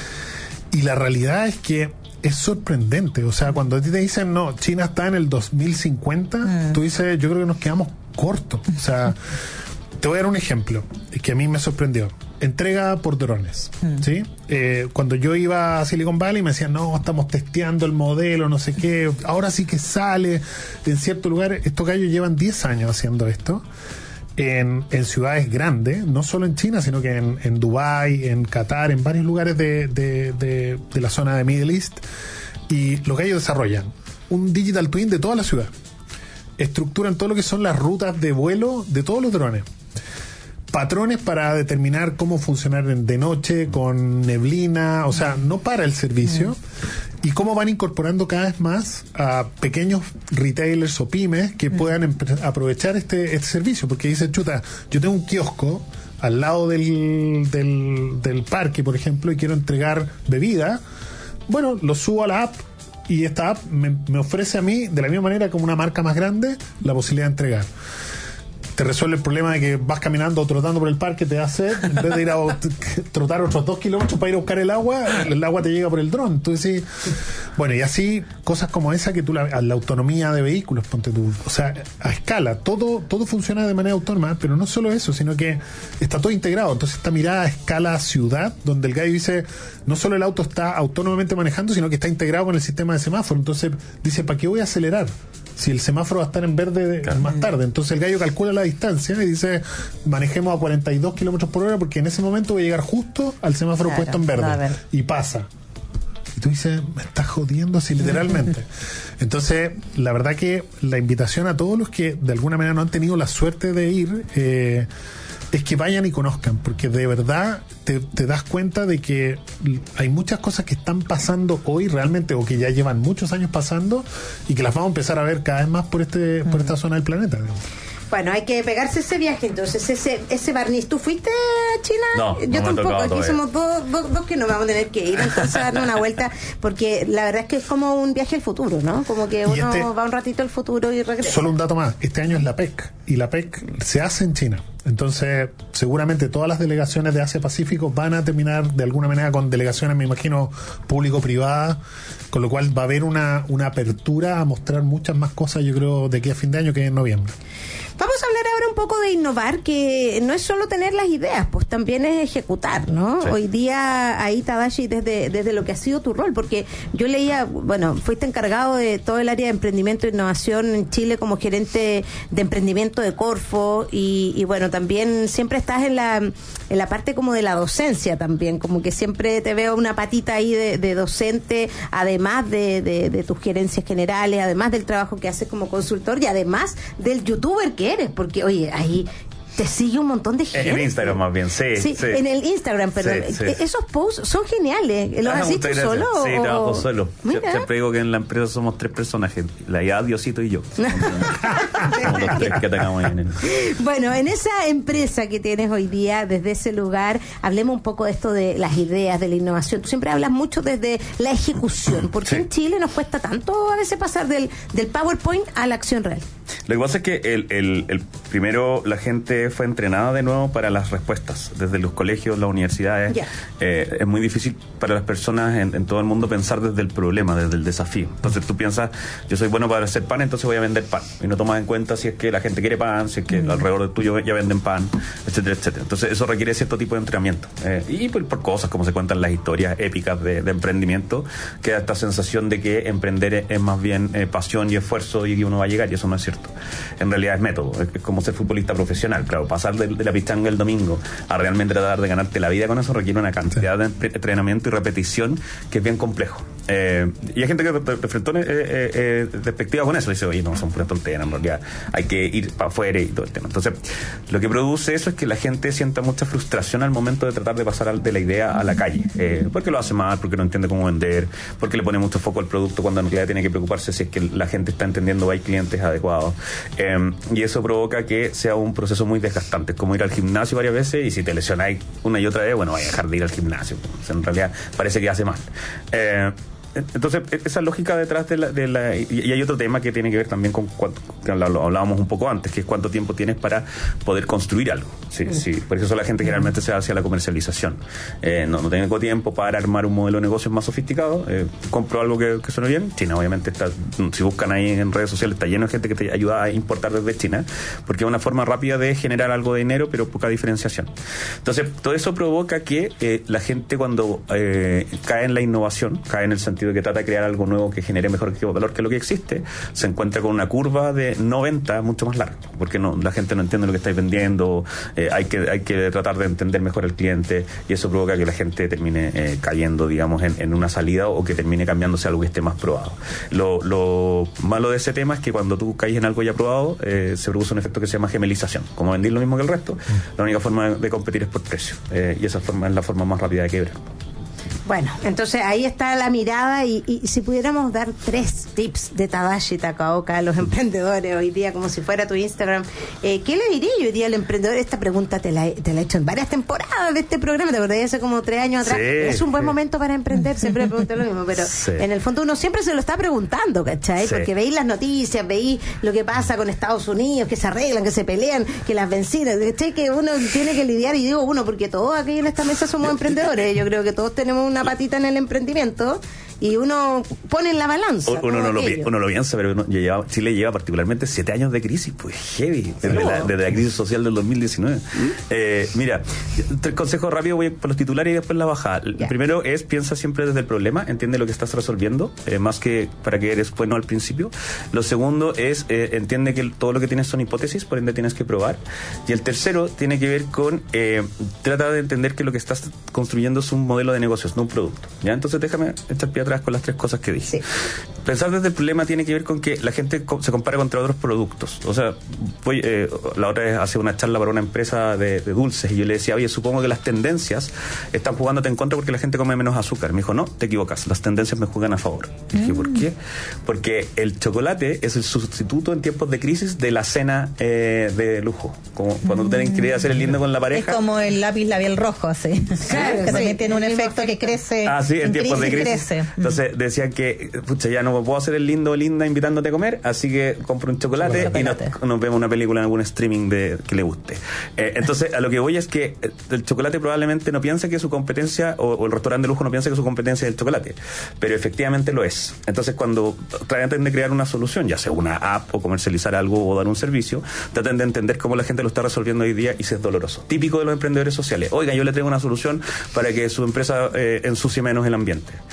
Y la realidad es que es sorprendente. O sea, cuando a ti te dicen, no, China está en el 2050, tú dices, yo creo que nos quedamos cortos. O sea, te voy a dar un ejemplo que a mí me sorprendió. Entrega por drones, ¿sí? Cuando yo iba a Silicon Valley me decían, no, estamos testeando el modelo, no sé qué, ahora sí que sale. En cierto lugar, estos gallos llevan 10 años haciendo esto, en ciudades grandes, no solo en China, sino que en Dubái, en Qatar, en varios lugares de la zona de Middle East, y los gallos desarrollan un digital twin de toda la ciudad, estructuran todo lo que son las rutas de vuelo de todos los drones, patrones para determinar cómo funcionar de noche, con neblina, o sea, no para el servicio, y cómo van incorporando cada vez más a pequeños retailers o pymes que puedan aprovechar este servicio, porque dice, chuta, yo tengo un kiosco al lado del parque, por ejemplo, y quiero entregar bebida, bueno, lo subo a la app, y esta app me ofrece a mí, de la misma manera como una marca más grande, la posibilidad de entregar. Te resuelve el problema de que vas caminando o trotando por el parque, te da sed, en vez de ir a trotar otros 2 kilómetros para ir a buscar el agua te llega por el dron. Entonces, sí, bueno, y así cosas como esa, que la autonomía de vehículos, ponte tú, o sea, a escala, todo funciona de manera autónoma, pero no solo eso, sino que está todo integrado. Entonces, esta mirada a escala ciudad, donde el gallo dice, no solo el auto está autónomamente manejando, sino que está integrado con el sistema de semáforo. Entonces, dice, ¿para qué voy a acelerar si el semáforo va a estar en verde más tarde? Entonces el gallo calcula la distancia y dice, manejemos a 42 kilómetros por hora, porque en ese momento voy a llegar justo al semáforo puesto en verde, y pasa. Y tú dices, me estás jodiendo así literalmente. Entonces, la verdad que la invitación a todos los que de alguna manera no han tenido la suerte de ir, es que vayan y conozcan, porque de verdad te das cuenta de que hay muchas cosas que están pasando hoy realmente, o que ya llevan muchos años pasando, y que las vamos a empezar a ver cada vez más por esta zona del planeta, digamos. Bueno, hay que pegarse ese viaje, entonces, ese barniz. ¿Tú fuiste a China? No, yo tampoco. Aquí somos dos que nos vamos a tener que ir, entonces a darle una vuelta, porque la verdad es que es como un viaje al futuro, ¿no? Como que uno va un ratito al futuro y regresa. Solo un dato más, este año es la PEC, y la PEC se hace en China. Entonces, seguramente todas las delegaciones de Asia-Pacífico van a terminar de alguna manera con delegaciones, me imagino, público-privadas, con lo cual va a haber una apertura a mostrar muchas más cosas, yo creo, de aquí a fin de año, que en noviembre. Vamos a hablar ahora un poco de innovar, que no es solo tener las ideas, pues también es ejecutar, ¿no? Sí. Hoy día, ahí, Tadashi, desde lo que ha sido tu rol, porque yo leía, bueno, fuiste encargado de todo el área de emprendimiento e innovación en Chile como gerente de emprendimiento de Corfo, y bueno, también siempre estás en la parte como de la docencia también, como que siempre te veo una patita ahí de docente, además de tus gerencias generales, además del trabajo que haces como consultor, y además del youtuber que eres, porque oye, Oye, ahí te sigue un montón de gente. En Instagram más bien, sí. En el Instagram, perdón. Sí. Esos posts son geniales. ¿Los has hecho solo? Sí, trabajo solo. Mira. Siempre digo que en la empresa somos 3 personajes. La IA, Diosito y yo. Somos los 3 que atacamos ahí. Bueno, en esa empresa que tienes hoy día, desde ese lugar, hablemos un poco de esto de las ideas, de la innovación. Tú siempre hablas mucho desde la ejecución. ¿Por qué en Chile nos cuesta tanto a veces pasar del PowerPoint a la acción real? Lo que pasa es que el primero, la gente fue entrenada de nuevo para las respuestas. Desde los colegios, las universidades, es muy difícil para las personas en todo el mundo pensar desde el problema, desde el desafío. Entonces tú piensas, yo soy bueno para hacer pan, entonces voy a vender pan. Y no tomas en cuenta si es que la gente quiere pan, si es que alrededor de tuyo ya venden pan, etcétera, etcétera. Entonces eso requiere cierto tipo de entrenamiento. Y por cosas como se cuentan las historias épicas de emprendimiento, queda esta sensación de que emprender es más bien pasión y esfuerzo y que uno va a llegar, y eso no es cierto. En realidad es método, es como ser futbolista profesional. Claro, pasar de la pichanga el domingo a realmente tratar de ganarte la vida con eso requiere una cantidad de entrenamiento y repetición que es bien complejo. Y hay gente que enfrentó despectiva con eso, dice, oye, no, son puras tonteras, en realidad hay que ir para afuera y todo el tema. Entonces, lo que produce eso es que la gente sienta mucha frustración al momento de tratar de pasar de la idea a la calle, porque lo hace mal, porque no entiende cómo vender, porque le pone mucho foco al producto cuando en realidad tiene que preocuparse si es que la gente está entendiendo o hay clientes adecuados, y eso provoca que sea un proceso muy desgastante. Es como ir al gimnasio varias veces, y si te lesionáis una y otra vez, bueno, vaya a dejar de ir al gimnasio. O sea, en realidad parece que hace mal. Entonces, esa lógica detrás y hay otro tema que tiene que ver también con que hablábamos un poco antes, que es cuánto tiempo tienes para poder construir algo. Sí. Por eso la gente generalmente se va hacia la comercialización. No tengo tiempo para armar un modelo de negocio más sofisticado. Compro algo que suene bien. China, obviamente, si buscan ahí en redes sociales, está lleno de gente que te ayuda a importar desde China, porque es una forma rápida de generar algo de dinero, pero poca diferenciación. Entonces, todo eso provoca que la gente, cuando cae en la innovación, cae en el sentido de que trata de crear algo nuevo que genere mejor valor que lo que existe, se encuentra con una curva de 90 mucho más larga, porque la gente no entiende lo que estáis vendiendo, hay que tratar de entender mejor al cliente, y eso provoca que la gente termine cayendo, digamos, en una salida, o que termine cambiándose a algo que esté más probado. Lo malo de ese tema es que cuando tú caes en algo ya probado, se produce un efecto que se llama gemelización. Como vendir lo mismo que el resto, la única forma de competir es por precio, y esa forma es la forma más rápida de quebrar. Bueno, entonces ahí está la mirada, y si pudiéramos dar 3 tips de Tadashi Takaoka a los emprendedores hoy día, como si fuera tu Instagram, ¿qué le diría yo hoy día al emprendedor? Esta pregunta te la he hecho en varias temporadas de este programa, te acordás, hace como 3 años atrás. Es un buen momento para emprender, siempre pregunté lo mismo, pero en el fondo uno siempre se lo está preguntando, ¿cachai? Porque veis las noticias, veis lo que pasa con Estados Unidos, que se arreglan, que se pelean, que las vencidas, ¿cachai? Que uno tiene que lidiar, y digo uno, porque todos aquí en esta mesa somos emprendedores, yo creo que todos tenemos una patita en el emprendimiento, y uno pone en la balanza. Uno lo piensa, pero Chile lleva particularmente 7 años de crisis, pues heavy, desde la crisis social del 2019. Mira, 3 consejos rápidos, voy por los titulares y después la bajada. El primero es, piensa siempre desde el problema, entiende lo que estás resolviendo, más que para que eres bueno al principio. Lo segundo es, entiende que todo lo que tienes son hipótesis, por ende tienes que probar. Y el tercero tiene que ver con, trata de entender que lo que estás construyendo es un modelo de negocios, no un producto. ¿Ya? Entonces déjame echar pie atrás con las 3 cosas que dije. Pensar desde el problema tiene que ver con que la gente se compara contra otros productos. O sea, la otra vez hace una charla para una empresa de dulces, y yo le decía, oye, supongo que las tendencias están jugándote en contra porque la gente come menos azúcar. Me dijo, no, te equivocas, las tendencias me juegan a favor. Y dije, ¿por qué? Porque el chocolate es el sustituto en tiempos de crisis de la cena de lujo. Como cuando tú tenés que ir a hacer el lindo con la pareja. Es como el lápiz labial rojo, así. Claro, que también tiene un efecto que crece. En tiempos de crisis. Crece. Entonces decían que, pucha, ya no puedo hacer el lindo o linda invitándote a comer, así que compro un chocolate y nos vemos una película en algún streaming que le guste. Entonces, a lo que voy es que el chocolate probablemente no piensa que su competencia, o el restaurante de lujo no piensa que su competencia es el chocolate, pero efectivamente lo es. Entonces, cuando tratan de crear una solución, ya sea una app o comercializar algo o dar un servicio, tratan de entender cómo la gente lo está resolviendo hoy día, y si es doloroso. Típico de los emprendedores sociales. Oiga, yo le traigo una solución para que su empresa ensucie menos el ambiente.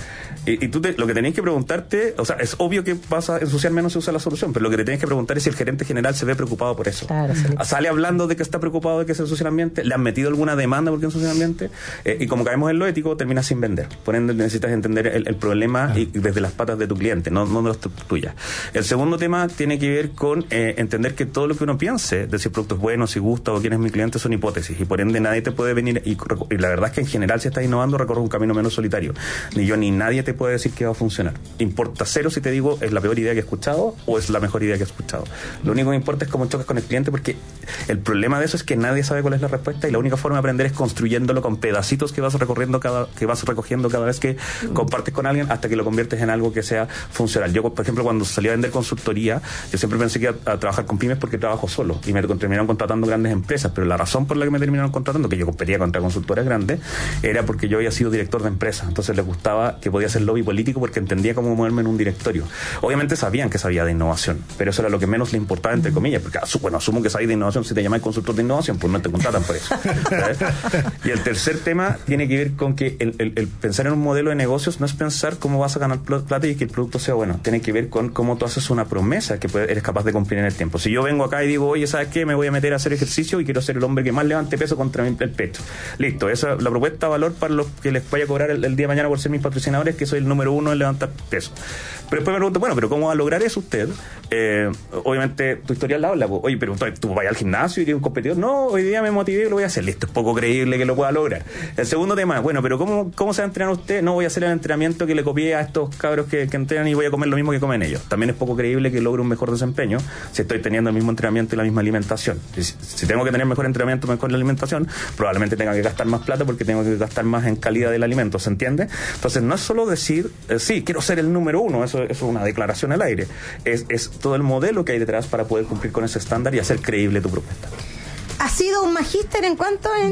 Y tú lo que tenés que preguntarte, o sea, es obvio que vas a ensuciar menos si usas la solución, pero lo que te tienes que preguntar es si el gerente general se ve preocupado por eso. Claro, sí. Sale hablando de que está preocupado de que se ensucie el ambiente, le han metido alguna demanda porque ensucia el ambiente, y como caemos en lo ético, terminas sin vender. Por ende, necesitas entender el problema y desde las patas de tu cliente, no de las tuyas. El segundo tema tiene que ver con entender que todo lo que uno piense de si el producto es bueno, si gusta o quién es mi cliente son hipótesis, y por ende nadie te puede venir, y la verdad es que en general si estás innovando recorres un camino menos solitario. Ni yo ni nadie te puede decir que va a funcionar. Importa cero si te digo es la peor idea que he escuchado o es la mejor idea que he escuchado. Lo único que importa es cómo chocas con el cliente, porque el problema de eso es que nadie sabe cuál es la respuesta y la única forma de aprender es construyéndolo con pedacitos que vas recogiendo recogiendo cada vez que compartes con alguien hasta que lo conviertes en algo que sea funcional. Yo, por ejemplo, cuando salí a vender consultoría, yo siempre pensé que iba a trabajar con pymes porque trabajo solo y me terminaron contratando grandes empresas, pero la razón por la que me terminaron contratando, que yo competía contra consultoras grandes, era porque yo había sido director de empresa, entonces les gustaba que podía hacer lobby político porque entendía cómo moverme en un directorio. Obviamente sabían que sabía de innovación, pero eso era lo que menos le importaba, entre comillas, porque bueno, asumo que sabéis de innovación, si te llamáis consultor de innovación, pues no te contratan por eso. ¿Sabes? Y el tercer tema tiene que ver con que el pensar en un modelo de negocios no es pensar cómo vas a ganar plata y que el producto sea bueno, tiene que ver con cómo tú haces una promesa que eres capaz de cumplir en el tiempo. Si yo vengo acá y digo, oye, ¿sabes qué? Me voy a meter a hacer ejercicio y quiero ser el hombre que más levante peso contra el pecho. Listo, esa es la propuesta de valor para los que les vaya a cobrar el día de mañana por ser mis patrocinadores, que soy el número 1 en levantar peso. Pero después me pregunto, bueno, pero ¿cómo va a lograr eso usted? Obviamente tu historial la habla, oye, pero tú vas al gimnasio y eres un competidor. No, hoy día me motivé y lo voy a hacer. Listo, es poco creíble que lo pueda lograr. El segundo tema, bueno, pero ¿cómo se va a entrenar usted? No voy a hacer el entrenamiento que le copié a estos cabros que entrenan y voy a comer lo mismo que comen ellos. También es poco creíble que logre un mejor desempeño si estoy teniendo el mismo entrenamiento y la misma alimentación. Si tengo que tener mejor entrenamiento, mejor la alimentación, probablemente tenga que gastar más plata porque tengo que gastar más en calidad del alimento, ¿se entiende? Entonces no es solo decir, sí, quiero ser el número 1, eso es una declaración al aire, es todo el modelo que hay detrás para poder cumplir con ese estándar y hacer creíble tu propuesta. Ha sido un magíster en cuánto, en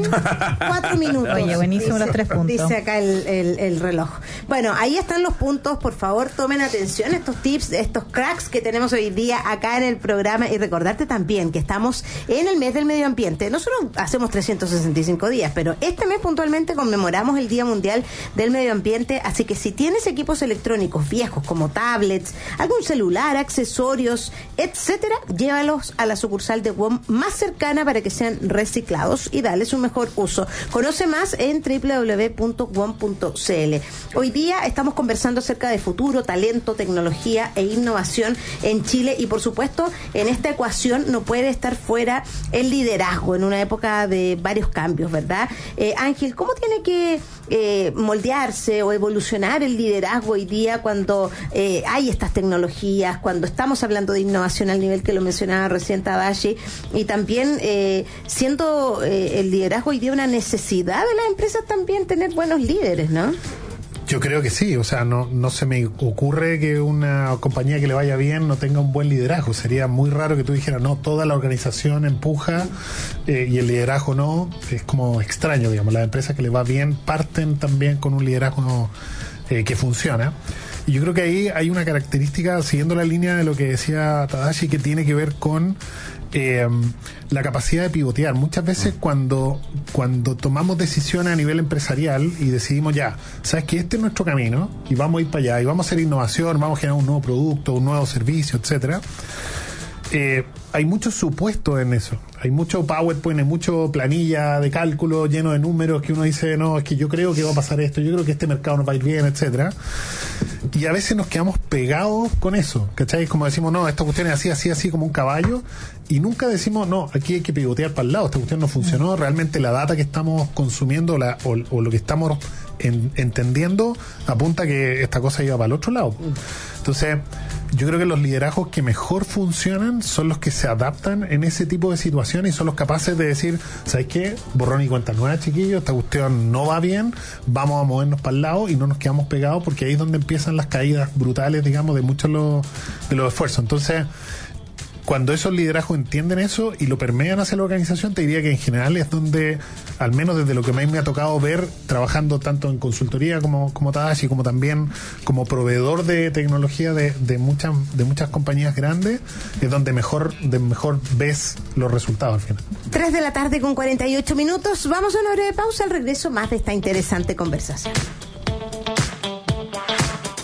4 minutos. Oye, buenísimo los 3 puntos. Dice acá el reloj. Bueno, ahí están los puntos, por favor, tomen atención estos tips, estos cracks que tenemos hoy día acá en el programa, y recordarte también que estamos en el mes del medio ambiente. Nosotros hacemos 365 días, pero este mes puntualmente conmemoramos el Día Mundial del Medio Ambiente, así que si tienes equipos electrónicos viejos como tablets, algún celular, accesorios, etcétera, llévalos a la sucursal de WOM más cercana para que sean reciclados y darles un mejor uso. Conoce más en www.wom.cl. Hoy día estamos conversando acerca de futuro, talento, tecnología e innovación en Chile, y por supuesto en esta ecuación no puede estar fuera el liderazgo en una época de varios cambios, ¿verdad? Ángel, ¿cómo tiene que moldearse o evolucionar el liderazgo hoy día cuando hay estas tecnologías, cuando estamos hablando de innovación al nivel que lo mencionaba recién Tadashi, y también siendo el liderazgo hoy día una necesidad de las empresas también tener buenos líderes, ¿no? Yo creo que sí, o sea, no se me ocurre que una compañía que le vaya bien no tenga un buen liderazgo. Sería muy raro que tú dijeras, no, toda la organización empuja y el liderazgo no. Es como extraño, digamos. Las empresas que les va bien parten también con un liderazgo que funciona. Y yo creo que ahí hay una característica, siguiendo la línea de lo que decía Tadashi, que tiene que ver con la capacidad de pivotear. Muchas veces cuando tomamos decisiones a nivel empresarial y decidimos ya, sabes que este es nuestro camino y vamos a ir para allá y vamos a hacer innovación, vamos a generar un nuevo producto, un nuevo servicio, etcétera. Hay muchos supuestos en eso. Hay mucho PowerPoint, hay mucho planilla de cálculo lleno de números que uno dice, no, es que yo creo que va a pasar esto, yo creo que este mercado nos va a ir bien, etcétera. Y a veces nos quedamos pegados con eso, ¿cachai? Como decimos, no, esta cuestión es así como un caballo, y nunca decimos, no, aquí hay que pivotear para el lado, esta cuestión no funcionó, realmente la data que estamos consumiendo o lo que estamos entendiendo apunta que esta cosa iba para el otro lado. Entonces, yo creo que los liderazgos que mejor funcionan son los que se adaptan en ese tipo de situaciones y son los capaces de decir, ¿sabes qué? Borrón y cuenta nueva, chiquillos, esta cuestión no va bien, vamos a movernos para el lado y no nos quedamos pegados, porque ahí es donde empiezan las caídas brutales, digamos, de muchos de los esfuerzos. Entonces, cuando esos liderazgos entienden eso y lo permean hacia la organización, te diría que en general es donde, al menos desde lo que más me ha tocado ver, trabajando tanto en consultoría como Tadashi, como también como proveedor de tecnología de muchas compañías grandes, es donde mejor ves los resultados al final. 3:48 p.m. Vamos a una breve pausa. Al regreso, más de esta interesante conversación.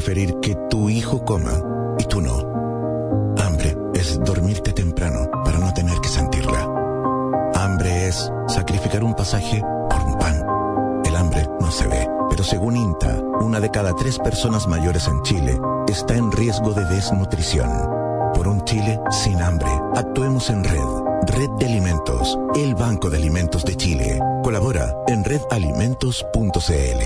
preferir que tu hijo coma y tú no. Hambre es dormirte temprano para no tener que sentirla. Hambre es sacrificar un pasaje por un pan. El hambre no se ve, pero según INTA, 1 de cada 3 personas mayores en Chile está en riesgo de desnutrición. Por un Chile sin hambre, actuemos en red. Red de Alimentos, el Banco de Alimentos de Chile. Colabora en redalimentos.cl.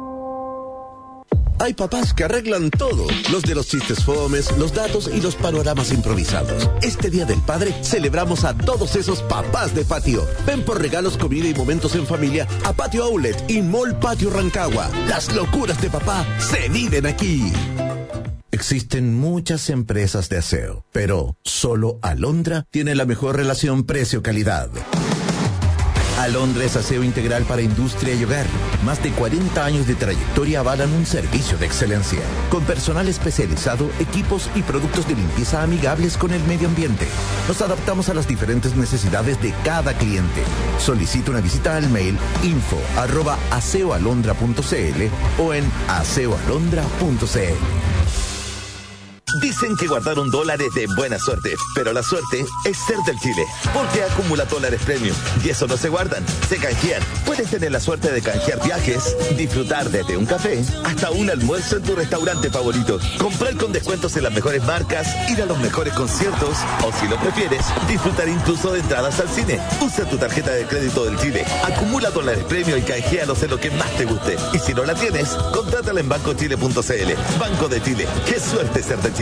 Hay papás que arreglan todo, los de los chistes fomes, los datos y los panoramas improvisados. Este Día del Padre celebramos a todos esos papás de patio. Ven por regalos, comida y momentos en familia a Patio Outlet y Mall Patio Rancagua. Las locuras de papá se viven aquí. Existen muchas empresas de aseo, pero solo Alondra tiene la mejor relación precio-calidad. Alondra es aseo integral para industria y hogar. Más de 40 años de trayectoria avalan un servicio de excelencia. Con personal especializado, equipos y productos de limpieza amigables con el medio ambiente. Nos adaptamos a las diferentes necesidades de cada cliente. Solicita una visita al mail info@aseoalondra.cl o en aseoalondra.cl. Dicen que guardaron dólares de buena suerte, pero la suerte es ser del Chile, porque acumula dólares premium y eso no se guardan, se canjean. Puedes tener la suerte de canjear viajes, disfrutar desde un café hasta un almuerzo en tu restaurante favorito, comprar con descuentos en las mejores marcas, ir a los mejores conciertos o, si lo prefieres, disfrutar incluso de entradas al cine. Usa tu tarjeta de crédito del Chile, acumula dólares premium y canjealos en lo que más te guste. Y si no la tienes, contrátala en bancochile.cl. Banco de Chile, qué suerte ser de Chile.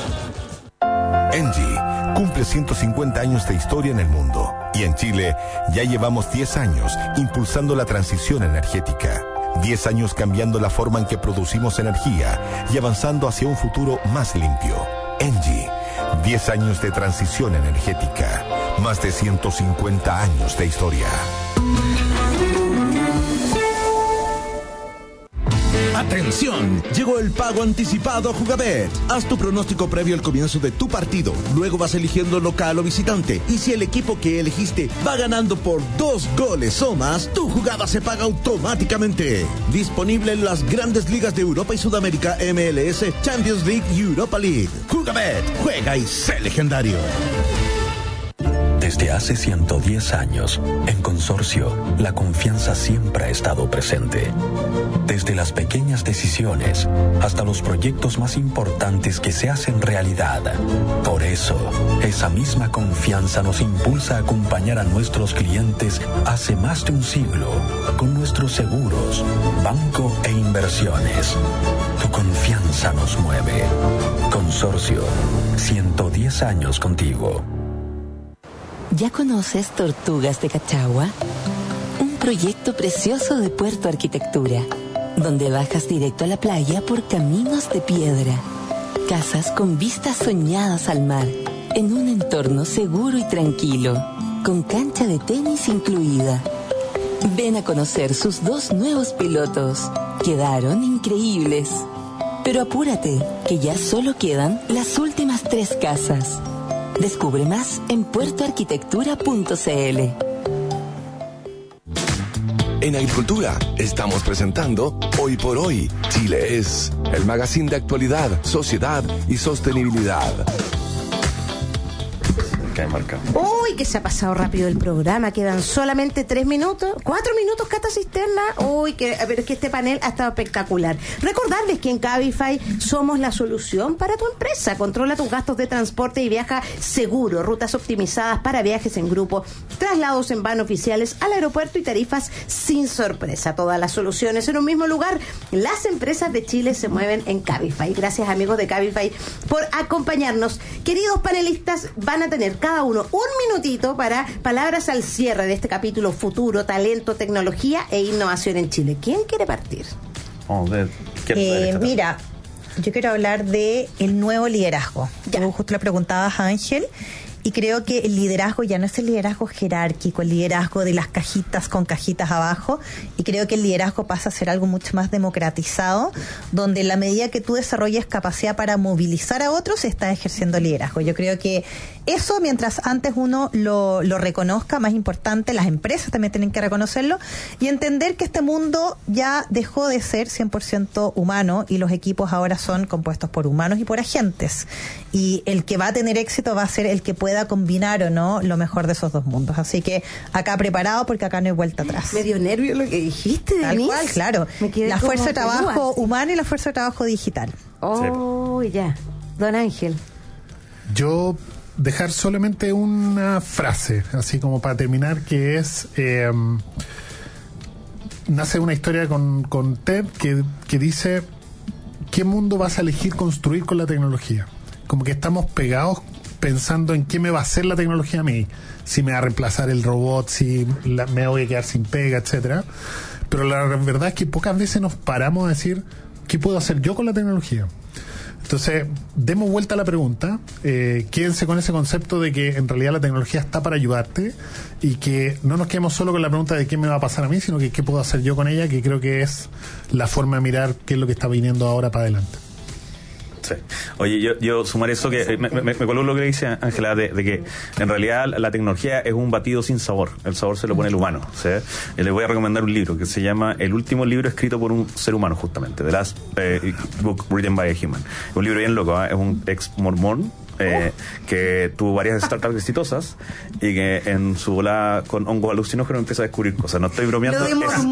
Engie cumple 150 años de historia en el mundo y en Chile ya llevamos 10 años impulsando la transición energética. 10 años cambiando la forma en que producimos energía y avanzando hacia un futuro más limpio. Engie, 10 años de transición energética, más de 150 años de historia. ¡Atención! Llegó el pago anticipado a Jugabet. Haz tu pronóstico previo al comienzo de tu partido. Luego vas eligiendo local o visitante. Y si el equipo que elegiste va ganando por 2 goles o más, tu jugada se paga automáticamente. Disponible en las grandes ligas de Europa y Sudamérica, MLS, Champions League y Europa League. Jugabet, juega y sé legendario. Desde hace 110 años, en Consorcio, la confianza siempre ha estado presente. Desde las pequeñas decisiones hasta los proyectos más importantes que se hacen realidad. Por eso, esa misma confianza nos impulsa a acompañar a nuestros clientes hace más de un siglo con nuestros seguros, banco e inversiones. Tu confianza nos mueve. Consorcio, 110 años contigo. ¿Ya conoces Tortugas de Cachagua? Un proyecto precioso de Puerto Arquitectura, donde bajas directo a la playa por caminos de piedra. Casas con vistas soñadas al mar, en un entorno seguro y tranquilo, con cancha de tenis incluida. Ven a conocer sus 2 nuevos pilotos. Quedaron increíbles. Pero apúrate, que ya solo quedan las últimas 3 casas. Descubre más en puertoarquitectura.cl. En Agricultura estamos presentando Hoy por Hoy. Chile es el magazine de actualidad, sociedad y sostenibilidad. Uy, que se ha pasado rápido el programa. Quedan solamente 3 minutos, 4 minutos, Cata Cisterna. Uy, pero es que este panel ha estado espectacular. Recordarles que en Cabify somos la solución para tu empresa. Controla tus gastos de transporte y viaja seguro. Rutas optimizadas para viajes en grupo, traslados en van oficiales al aeropuerto y tarifas sin sorpresa. Todas las soluciones en un mismo lugar. Las empresas de Chile se mueven en Cabify. Gracias, amigos de Cabify, por acompañarnos. Queridos panelistas, van a tener cada uno un minutito para palabras al cierre de este capítulo: futuro, talento, tecnología e innovación en Chile. ¿Quién quiere partir? Mira, yo quiero hablar de el nuevo liderazgo. Tú justo le preguntabas a Ángel, y creo que el liderazgo ya no es el liderazgo jerárquico, el liderazgo de las cajitas con cajitas abajo, y creo que el liderazgo pasa a ser algo mucho más democratizado, donde en la medida que tú desarrolles capacidad para movilizar a otros, estás ejerciendo liderazgo. Yo creo que eso, mientras antes uno lo reconozca, más importante, las empresas también tienen que reconocerlo y entender que este mundo ya dejó de ser 100% humano y los equipos ahora son compuestos por humanos y por agentes. Y el que va a tener éxito va a ser el que pueda combinar o no lo mejor de esos dos mundos. Así que acá preparado, porque acá no hay vuelta atrás. Me dio nervio lo que dijiste, Denise. Tal cual, claro. La fuerza de trabajo humana y la fuerza de trabajo digital. Oh, sí. Ya. Don Ángel. Yo dejar solamente una frase, así como para terminar, que es... nace una historia con Ted que dice: ¿qué mundo vas a elegir construir con la tecnología? Como que estamos pegados pensando en qué me va a hacer la tecnología a mí, si me va a reemplazar el robot, si me voy a quedar sin pega, etcétera. Pero la verdad es que pocas veces nos paramos a decir ¿qué puedo hacer yo con la tecnología? Entonces, demos vuelta a la pregunta, quédense con ese concepto de que en realidad la tecnología está para ayudarte y que no nos quedemos solo con la pregunta de qué me va a pasar a mí, sino que qué puedo hacer yo con ella, que creo que es la forma de mirar qué es lo que está viniendo ahora para adelante. Sí. Oye, yo sumar eso que me coló lo que dice Ángela de que en realidad la tecnología es un batido sin sabor. El sabor se lo pone el humano. ¿Sí? Les voy a recomendar un libro que se llama El último libro escrito por un ser humano, justamente, The Last Book Written by a Human. Es un libro bien loco, ¿eh? Es un ex mormón que tuvo varias startups exitosas y que en su volada con hongos alucinógenos empieza a descubrir cosas. No estoy bromeando.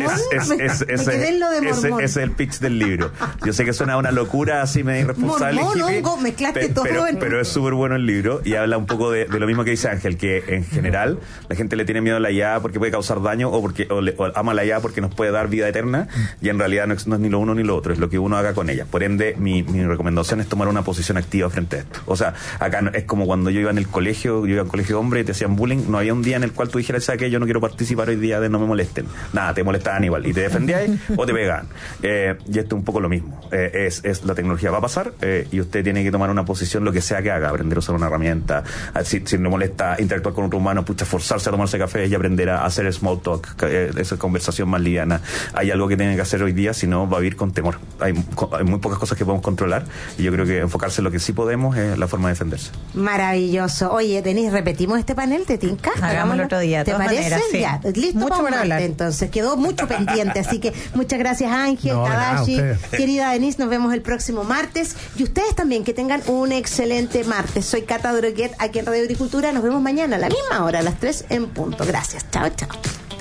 Ese es el pitch del libro. Yo sé que suena una locura así medio irresponsable, hongo, mezclaste todo. Pero es súper bueno el libro y habla un poco de lo mismo que dice Ángel, que en general la gente le tiene miedo a la IA porque puede causar daño o ama la IA porque nos puede dar vida eterna, y en realidad no es ni lo uno ni lo otro, es lo que uno haga con ella. Por ende, mi recomendación es tomar una posición activa frente a esto. O sea, acá es como cuando yo iba en el colegio, yo iba al colegio de hombre y te hacían bullying, no había un día en el cual tú dijeras, ¿sabes qué? Yo no quiero participar hoy día de no me molesten. Nada, te molestaban igual y te defendías o te pegaban. Y esto es un poco lo mismo. Es la tecnología va a pasar y usted tiene que tomar una posición, lo que sea que haga, aprender a usar una herramienta, si le molesta interactuar con otro humano, esforzarse a tomarse café y aprender a hacer small talk, esa conversación más liviana. Hay algo que tiene que hacer hoy día, si no va a vivir con temor. Hay muy pocas cosas que podemos controlar y yo creo que enfocarse en lo que sí podemos es la forma de defenderse. Maravilloso. Oye, Denise, ¿repetimos este panel? ¿Te tinca? Hagámoslo otro día. ¿Te parece? Maneras, sí. Ya, listo mucho para hablar. Entonces, quedó mucho pendiente. Así que muchas gracias, Ángel, Tadashi, querida Denise. Nos vemos el próximo martes. Y ustedes también, que tengan un excelente martes. Soy Cata Droguet, aquí en Radio Agricultura. Nos vemos mañana a la misma hora, a las 3 en punto. Gracias. Chao, chao.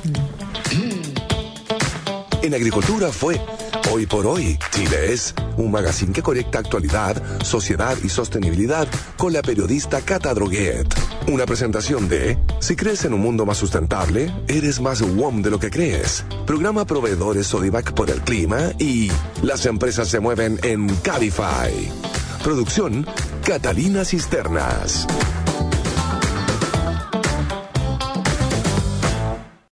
En Agricultura fue Hoy por Hoy. Chile es un magazine que conecta actualidad, sociedad y sostenibilidad con la periodista Cata Droguet. Una presentación de Si crees en un mundo más sustentable, eres más WOM de lo que crees. Programa Proveedores Sodimac por el clima y Las empresas se mueven en Cabify. Producción Catalina Cisternas.